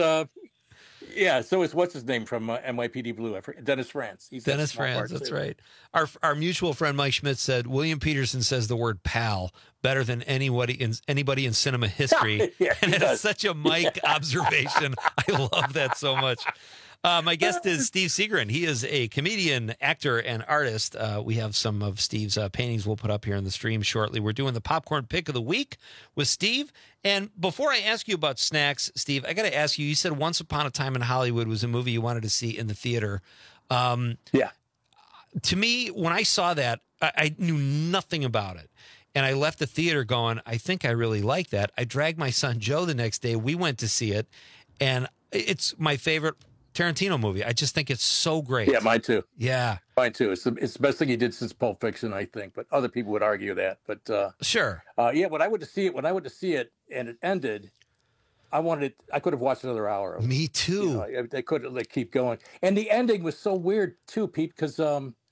and so is what's his name from NYPD Blue? Dennis Franz.
Dennis Franz, that's right. Our mutual friend Mike Schmidt said, William Peterson says the word pal better than anybody in cinema history. And it's such a Mike observation. I love that so much. My guest is Steve Seagren. He is a comedian, actor, and artist. We have some of Steve's paintings we'll put up here in the stream shortly. We're doing the Popcorn Pick of the Week with Steve. And before I ask you about snacks, Steve, I got to ask you, you said Once Upon a Time in Hollywood was a movie you wanted to see in the theater.
Yeah.
To me, when I saw that, I knew nothing about it. And I left the theater going, I think I really like that. I dragged my son Joe the next day. We went to see it. And it's my favorite Tarantino movie. I just think it's so great.
Yeah, mine too.
Yeah.
Mine too. It's the best thing he did since Pulp Fiction, I think. But other people would argue that. But
sure.
When I went to see it and it ended, I could have watched another hour of it.
Me too.
I could keep going. And the ending was so weird too, Pete, because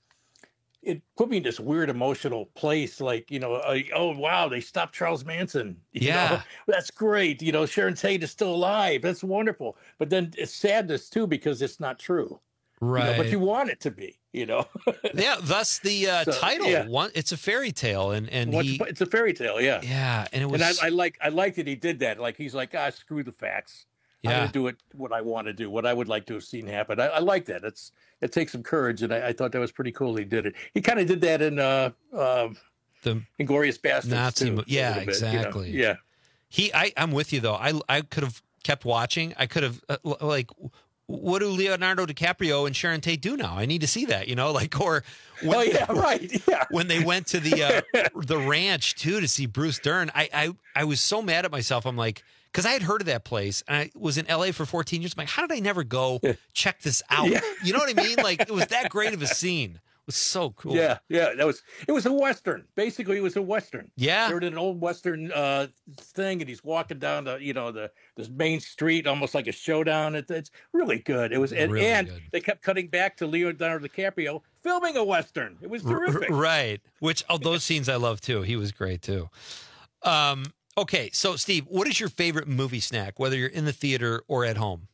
it put me in this weird emotional place. Like, oh wow, they stopped Charles Manson. That's great. Sharon Tate is still alive. That's wonderful. But then it's sadness too, because it's not true.
Right.
But you want it to be,
Yeah. Thus the title. Yeah. It's a fairy tale, and
it's a fairy tale. Yeah.
Yeah. And it was.
And I like that he did that. Like he's like, screw the facts. Yeah. I'm gonna do it what I want to do, what I would like to have seen happen. I like that. It takes some courage, and I thought that was pretty cool. He did it. He kind of did that in the Inglourious Basterds
Nazi
too.
Yeah, exactly.
Yeah.
I'm with you though. I could have kept watching. I could have what do Leonardo DiCaprio and Sharon Tate do now? I need to see that, or when,
right. Yeah.
When they went to the ranch too to see Bruce Dern, I was so mad at myself. I'm like, because I had heard of that place and I was in LA for 14 years. I'm like, how did I never go check this out? Yeah. You know what I mean? Like it was that great of a scene. It was so cool.
Yeah. It was a Western. Basically, it was a Western.
Yeah.
They were in an old Western thing, and he's walking down this main street, almost like a showdown. It's really good. It was, really and good. They kept cutting back to Leonardo DiCaprio filming a Western. It was terrific.
Right. Which those scenes I love too. He was great too. Okay, so Steve, what is your favorite movie snack, whether you're in the theater or at home?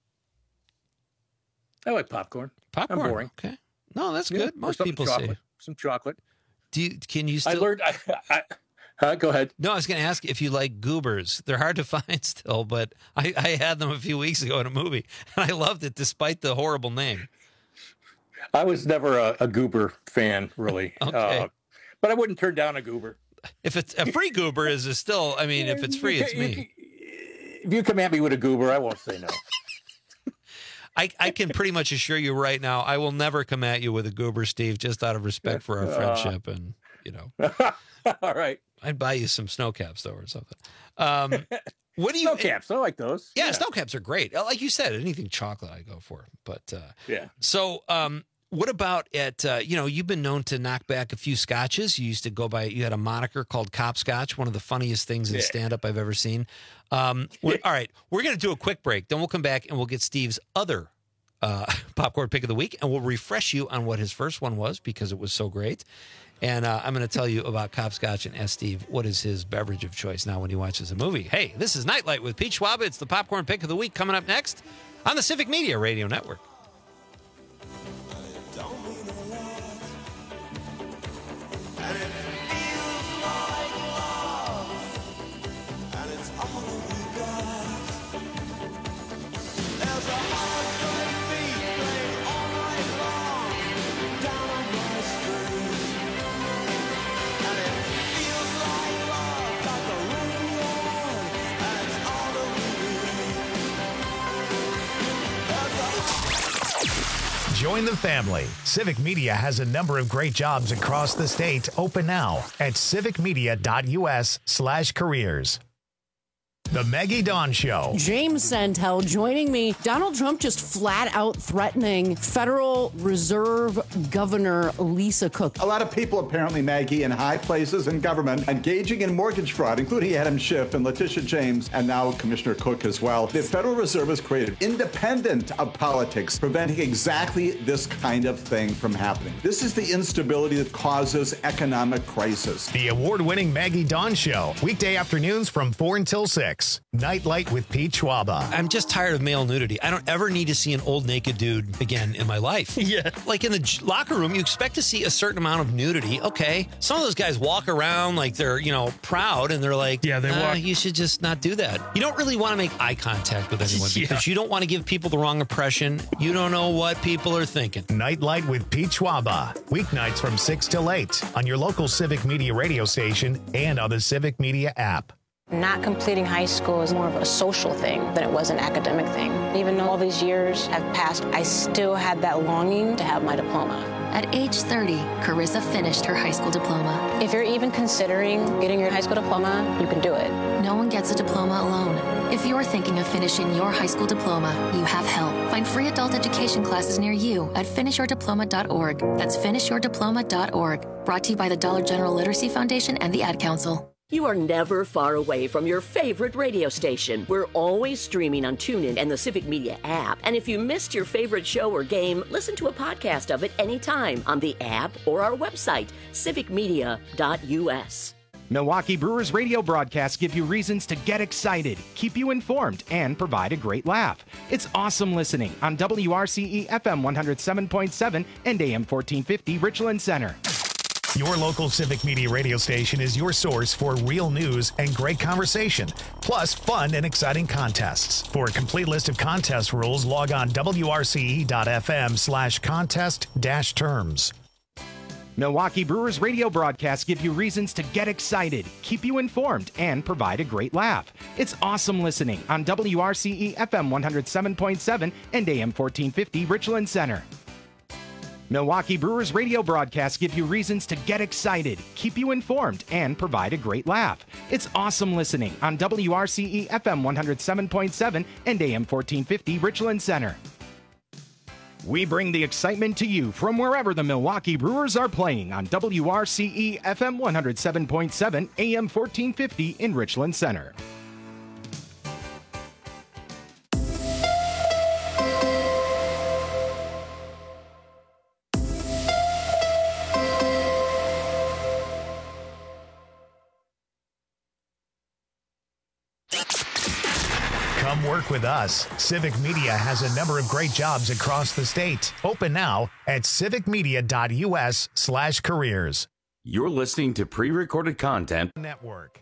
I like popcorn.
Popcorn.
I'm boring.
Okay. No, that's good. Most people say.
Some chocolate.
Can you still?
I learned. Go ahead.
No, I was going to ask if you like Goobers. They're hard to find still, but I had them a few weeks ago in a movie, and I loved it despite the horrible name.
I was never a Goober fan, really.
Okay.
But I wouldn't turn down a Goober.
If it's a free Goober, is still? I mean, if it's free, it's me.
If you come at me with a Goober, I won't say no.
I can pretty much assure you right now, I will never come at you with a Goober, Steve, just out of respect for our friendship, and
All right.
I'd buy you some snow caps though, or something. What do you?
Snow caps? I like those.
Yeah, snow caps are great. Like you said, anything chocolate I go for. But
yeah.
So, what about at, you've been known to knock back a few scotches. You used to go by, you had a moniker called Cop Scotch, one of the funniest things in stand-up I've ever seen. All right, we're going to do a quick break. Then we'll come back and we'll get Steve's other popcorn pick of the week, and we'll refresh you on what his first one was because it was so great. And I'm going to tell you about Cop Scotch and ask Steve what is his beverage of choice now when he watches a movie. Hey, this is Nightlight with Pete Schwab. It's the popcorn pick of the week coming up next on the Civic Media Radio Network.
Join the family. Civic Media has a number of great jobs across the state open now at civicmedia.us/careers. The Maggie Dawn Show.
James Santel joining me. Donald Trump just flat out threatening Federal Reserve Governor Lisa Cook.
A lot of people, apparently, Maggie, in high places in government engaging in mortgage fraud, including Adam Schiff and Letitia James, and now Commissioner Cook as well. The Federal Reserve has created independent of politics, preventing exactly this kind of thing from happening. This is the instability that causes economic crisis.
The award-winning Maggie Dawn Show. Weekday afternoons from 4 until 6. Nightlight with Pete Schwaba.
I'm just tired of male nudity. I don't ever need to see an old naked dude again in my life.
Yeah.
Like in the locker room, you expect to see a certain amount of nudity. Okay. Some of those guys walk around like they're, proud, and they're like,
yeah, they walk.
You should just not do that. You don't really want to make eye contact with anyone because you don't want to give people the wrong impression. You don't know what people are thinking.
Nightlight with Pete Schwaba. Weeknights from 6 till 8 on your local Civic Media radio station and on the Civic Media app.
Not completing high school is more of a social thing than it was an academic thing. Even though all these years have passed, I still had that longing to have my diploma.
At age 30, Carissa finished her high school diploma.
If you're even considering getting your high school diploma, you can do it.
No one gets a diploma alone. If you're thinking of finishing your high school diploma, you have help. Find free adult education classes near you at finishyourdiploma.org. That's finishyourdiploma.org. Brought to you by the Dollar General Literacy Foundation and the Ad Council.
You are never far away from your favorite radio station. We're always streaming on TuneIn and the Civic Media app. And if you missed your favorite show or game, listen to a podcast of it anytime on the app or our website, civicmedia.us.
Milwaukee Brewers radio broadcasts give you reasons to get excited, keep you informed, and provide a great laugh. It's awesome listening on WRCE FM 107.7 and AM 1450 Richland Center.
Your local Civic Media radio station is your source for real news and great conversation, plus fun and exciting contests. For a complete list of contest rules, log on wrce.fm/contest-terms.
Milwaukee Brewers radio broadcasts give you reasons to get excited, keep you informed, and provide a great laugh. It's awesome listening on WRCE FM 107.7 and AM 1450 Richland Center. Milwaukee Brewers radio broadcasts give you reasons to get excited, keep you informed, and provide a great laugh. It's awesome listening on WRCE FM 107.7 and AM 1450 Richland Center. We bring the excitement to you from wherever the Milwaukee Brewers are playing on WRCE FM 107.7 AM 1450 in Richland Center.
Come work with us. Civic Media has a number of great jobs across the state. Open now at civicmedia.us/careers.
You're listening to pre-recorded content.
Network.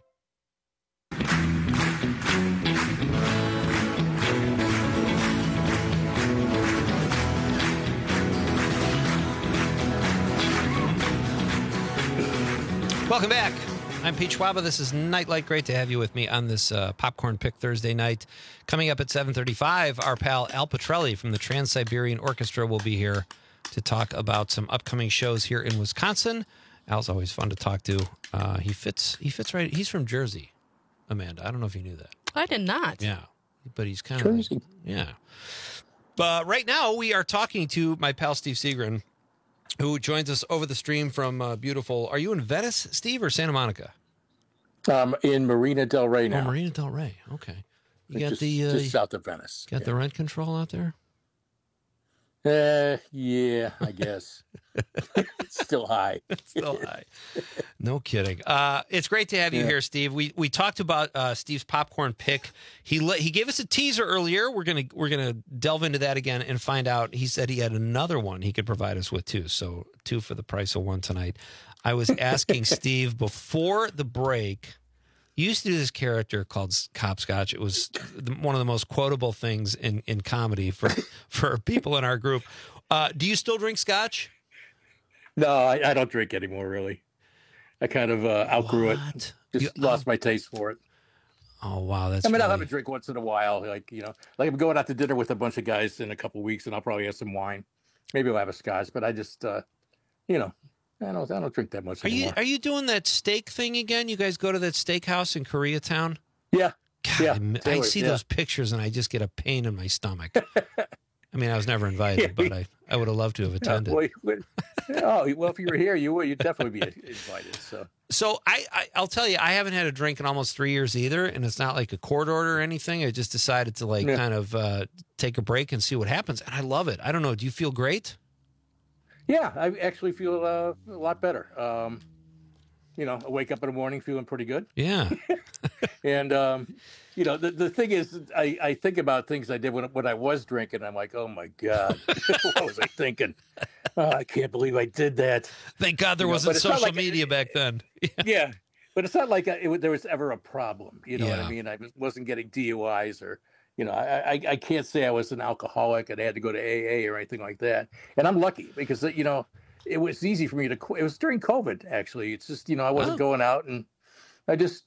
Welcome back. I'm Pete Schwaba. This is Nightlight. Great to have you with me on this Popcorn Pick Thursday night. Coming up at 7:35, our pal Al Petrelli from the Trans-Siberian Orchestra will be here to talk about some upcoming shows here in Wisconsin. Al's always fun to talk to. He fits right. He's from Jersey, Amanda. I don't know if you knew that.
I did not.
Yeah, but he's kind of yeah. But right now we are talking to my pal Steve Seagren, who joins us over the stream from beautiful. Are you in Venice, Steve, or Santa Monica?
In Marina Del Rey now.
Oh, Marina Del Rey. Okay. You got
just south of Venice.
Got the rent control out there?
Yeah, I guess. It's still high.
Still high. No kidding. It's great to have you here, Steve. We talked about Steve's popcorn pick. He gave us a teaser earlier. We're gonna delve into that again and find out. He said he had another one he could provide us with too. So 2 for the price of 1 tonight. I was asking Steve before the break. You used to do this character called Copscotch. It was one of the most quotable things in comedy for people in our group. Do you still drink scotch?
No, I don't drink anymore, really. I kind of outgrew it. Just lost my taste for it.
Oh, wow.
I'll have a drink once in a while. Like I'm going out to dinner with a bunch of guys in a couple of weeks, and I'll probably have some wine. Maybe I'll have a scotch, but I just, I don't drink that much anymore.
Are you doing that steak thing again? You guys go to that steakhouse in Koreatown?
Yeah.
God, I see those pictures and I just get a pain in my stomach. I mean, I was never invited, but I would have loved to have attended.
Well, if you were here, you'd definitely be invited.
So I'll tell you, I haven't had a drink in almost 3 years either, and it's not like a court order or anything. I just decided to kind of take a break and see what happens, and I love it. I don't know. Do you feel great?
Yeah, I actually feel a lot better. I wake up in the morning feeling pretty good.
Yeah.
And, the thing is, I think about things I did when I was drinking. I'm like, oh, my God, what was I thinking? Oh, I can't believe I did that.
Thank God there wasn't social media back then.
Yeah, but it's not like there was ever a problem. You know what I mean? I wasn't getting DUIs or, I can't say I was an alcoholic and I had to go to AA or anything like that. And I'm lucky because, it was easy for me to quit. It was during COVID, actually. It's just, I wasn't going out, and I just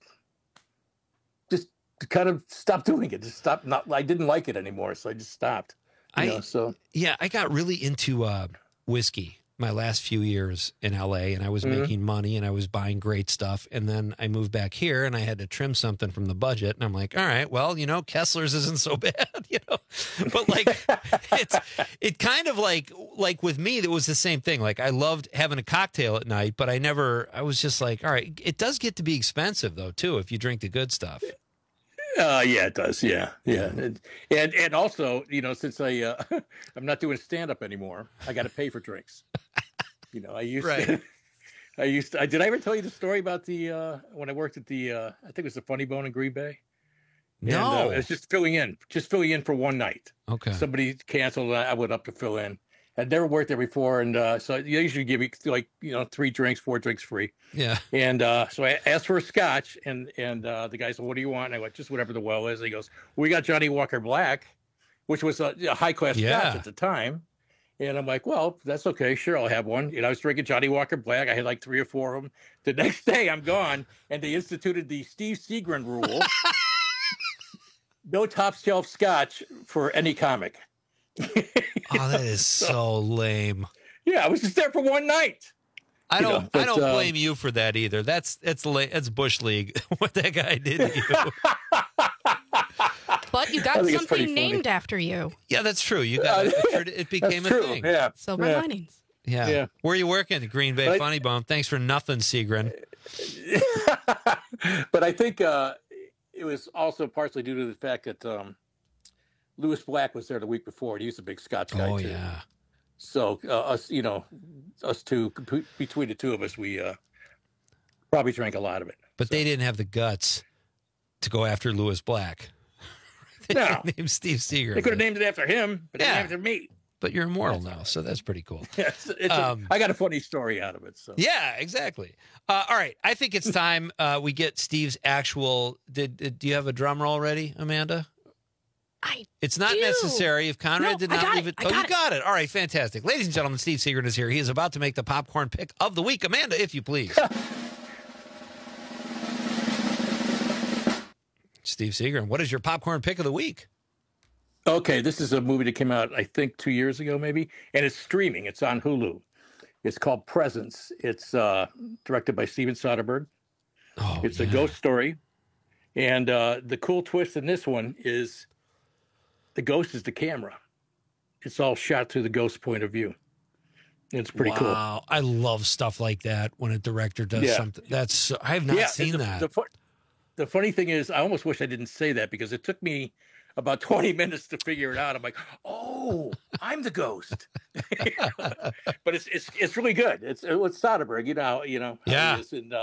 kind of stopped doing it. I didn't like it anymore, so I just stopped. I got really into whiskey my last few years in LA, and I was making money and I was buying great stuff. And then I moved back here and I had to trim something from the budget. And I'm like, all right, well, Kessler's isn't so bad, but it kind of like with me, it was the same thing. Like I loved having a cocktail at night, but I was just like, all right, it does get to be expensive though, too, if you drink the good stuff. Yeah, it does. Yeah. And also, since I'm not doing stand up anymore, I got to pay for drinks. Did I ever tell you the story about when I worked at I think it was the Funny Bone in Green Bay?
No.
And, it was just filling in for one night.
Okay.
Somebody canceled and I went up to fill in. I'd never worked there before. And so they usually give you 3 drinks, 4 drinks free.
Yeah.
And so I asked for a scotch and the guy said, what do you want? And I went, just whatever the well is. And he goes, we got Johnny Walker Black, which was a high class scotch at the time. And I'm like, well, that's okay. Sure, I'll have one. I was drinking Johnny Walker Black. I had like 3 or 4 of them. The next day, I'm gone, and they instituted the Steve Seagren rule: no top shelf scotch for any comic.
Oh, that is so lame.
Yeah, I was just there for one night.
I don't blame you for that either. That's Bush League what that guy did to you.
But you got something named after you.
Yeah, that's true. You got it became a thing.
Yeah.
Silver linings.
Yeah. Where are you working? Green Bay Funny Bone. Thanks for nothing, Seagren.
But I think it was also partially due to the fact that Lewis Black was there the week before. He was a big Scotch guy too.
Yeah.
So us two, between the two of us, we probably drank a lot of it.
But they didn't have the guts to go after Lewis Black.
No.
Named Steve Seagren.
They could have named it after him, but they named it after me.
But you're immortal now, so that's pretty cool.
I got a funny story out of it. So
yeah, exactly. All right, I think it's time we get Steve's actual. Do you have a drum roll ready, Amanda? It's not necessary if Conrad did not leave it. You got it. All right, fantastic. Ladies and gentlemen, Steve Seagren is here. He is about to make the popcorn pick of the week. Amanda, if you please. Steve Seagren, what is your popcorn pick of the week?
Okay, this is a movie that came out, I think, 2 years ago, maybe, and it's streaming. It's on Hulu. It's called Presence. It's directed by Steven Soderbergh. It's a ghost story, and the cool twist in this one is the ghost is the camera. It's all shot through the ghost's point of view. It's pretty cool.
Wow, I love stuff like that when a director does something. I have not seen that.
The funny thing is, I almost wish I didn't say that because it took me about 20 minutes to figure it out. I'm like, oh, I'm the ghost. But it's really good. It's Soderbergh, you know.
Yeah.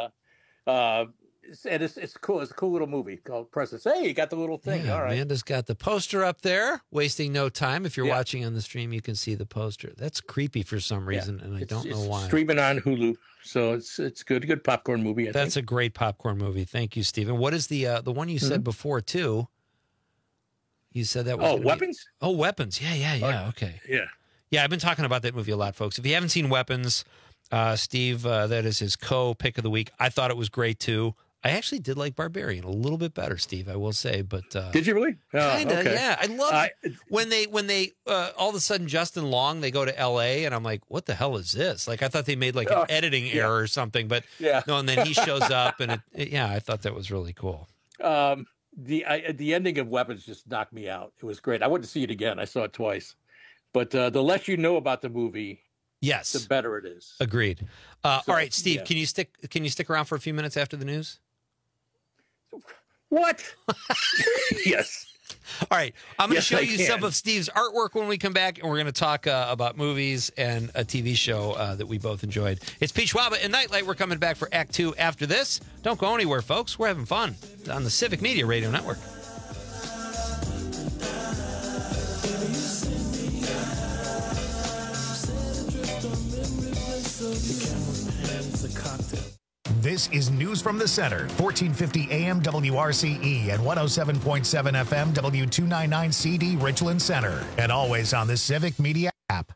It's cool. It's a cool little movie called Presence. Hey, you got the little thing.
Yeah,
all right.
Amanda's got the poster up there, wasting no time. If you're watching on the stream, you can see the poster. That's creepy for some reason, and I don't know why.
Streaming on Hulu, so it's good. Good popcorn movie.
That's a great popcorn movie. Thank you, Stephen. What is the one you said before too? You said that was
Weapons?
Weapons. Yeah. Okay. Yeah, I've been talking about that movie a lot, folks. If you haven't seen Weapons, Steve, that is his co-pick of the week. I thought it was great too. I actually did like Barbarian a little bit better, Steve, I will say, but
did you really?
Kinda,
okay.
Yeah. I love when they all of a sudden Justin Long, they go to LA and I'm like, what the hell is this? Like I thought they made like an editing error or something, but no, and then he shows up and I thought that was really cool.
the ending of Weapons just knocked me out. It was great. I went to see it again. I saw it twice. But the less you know about the movie,
yes,
the better it is.
Agreed. All right, Steve, can you stick around for a few minutes after the news?
What? Yes.
All right. I'm going to show
I
you
can.
some of Steve's artwork when we come back, and we're going to talk about movies and a TV show that we both enjoyed. It's Pete Schwaba and Nightlight. We're coming back for Act 2 after this. Don't go anywhere, folks. We're having fun on the Civic Media Radio Network.
This is News from the Center, 1450 AM WRCE and 107.7 FM W299 CD Richland Center, and always on the Civic Media app.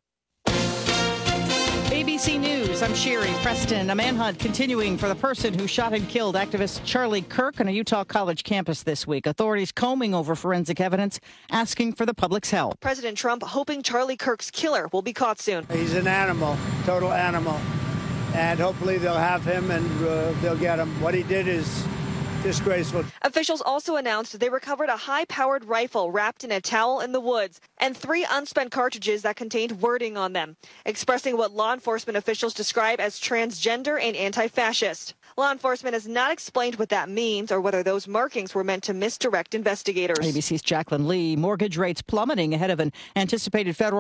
ABC News, I'm Sherry Preston. A manhunt continuing for the person who shot and killed activist Charlie Kirk on a Utah college campus this week. Authorities combing over forensic evidence, asking for the public's help.
President Trump hoping Charlie Kirk's killer will be caught soon.
He's an animal, total animal. And hopefully they'll have him and they'll get him. What he did is disgraceful.
Officials also announced they recovered a high-powered rifle wrapped in a towel in the woods and 3 unspent cartridges that contained wording on them, expressing what law enforcement officials describe as transgender and anti-fascist. Law enforcement has not explained what that means or whether those markings were meant to misdirect investigators.
ABC's Jacqueline Lee. Mortgage rates plummeting ahead of an anticipated federal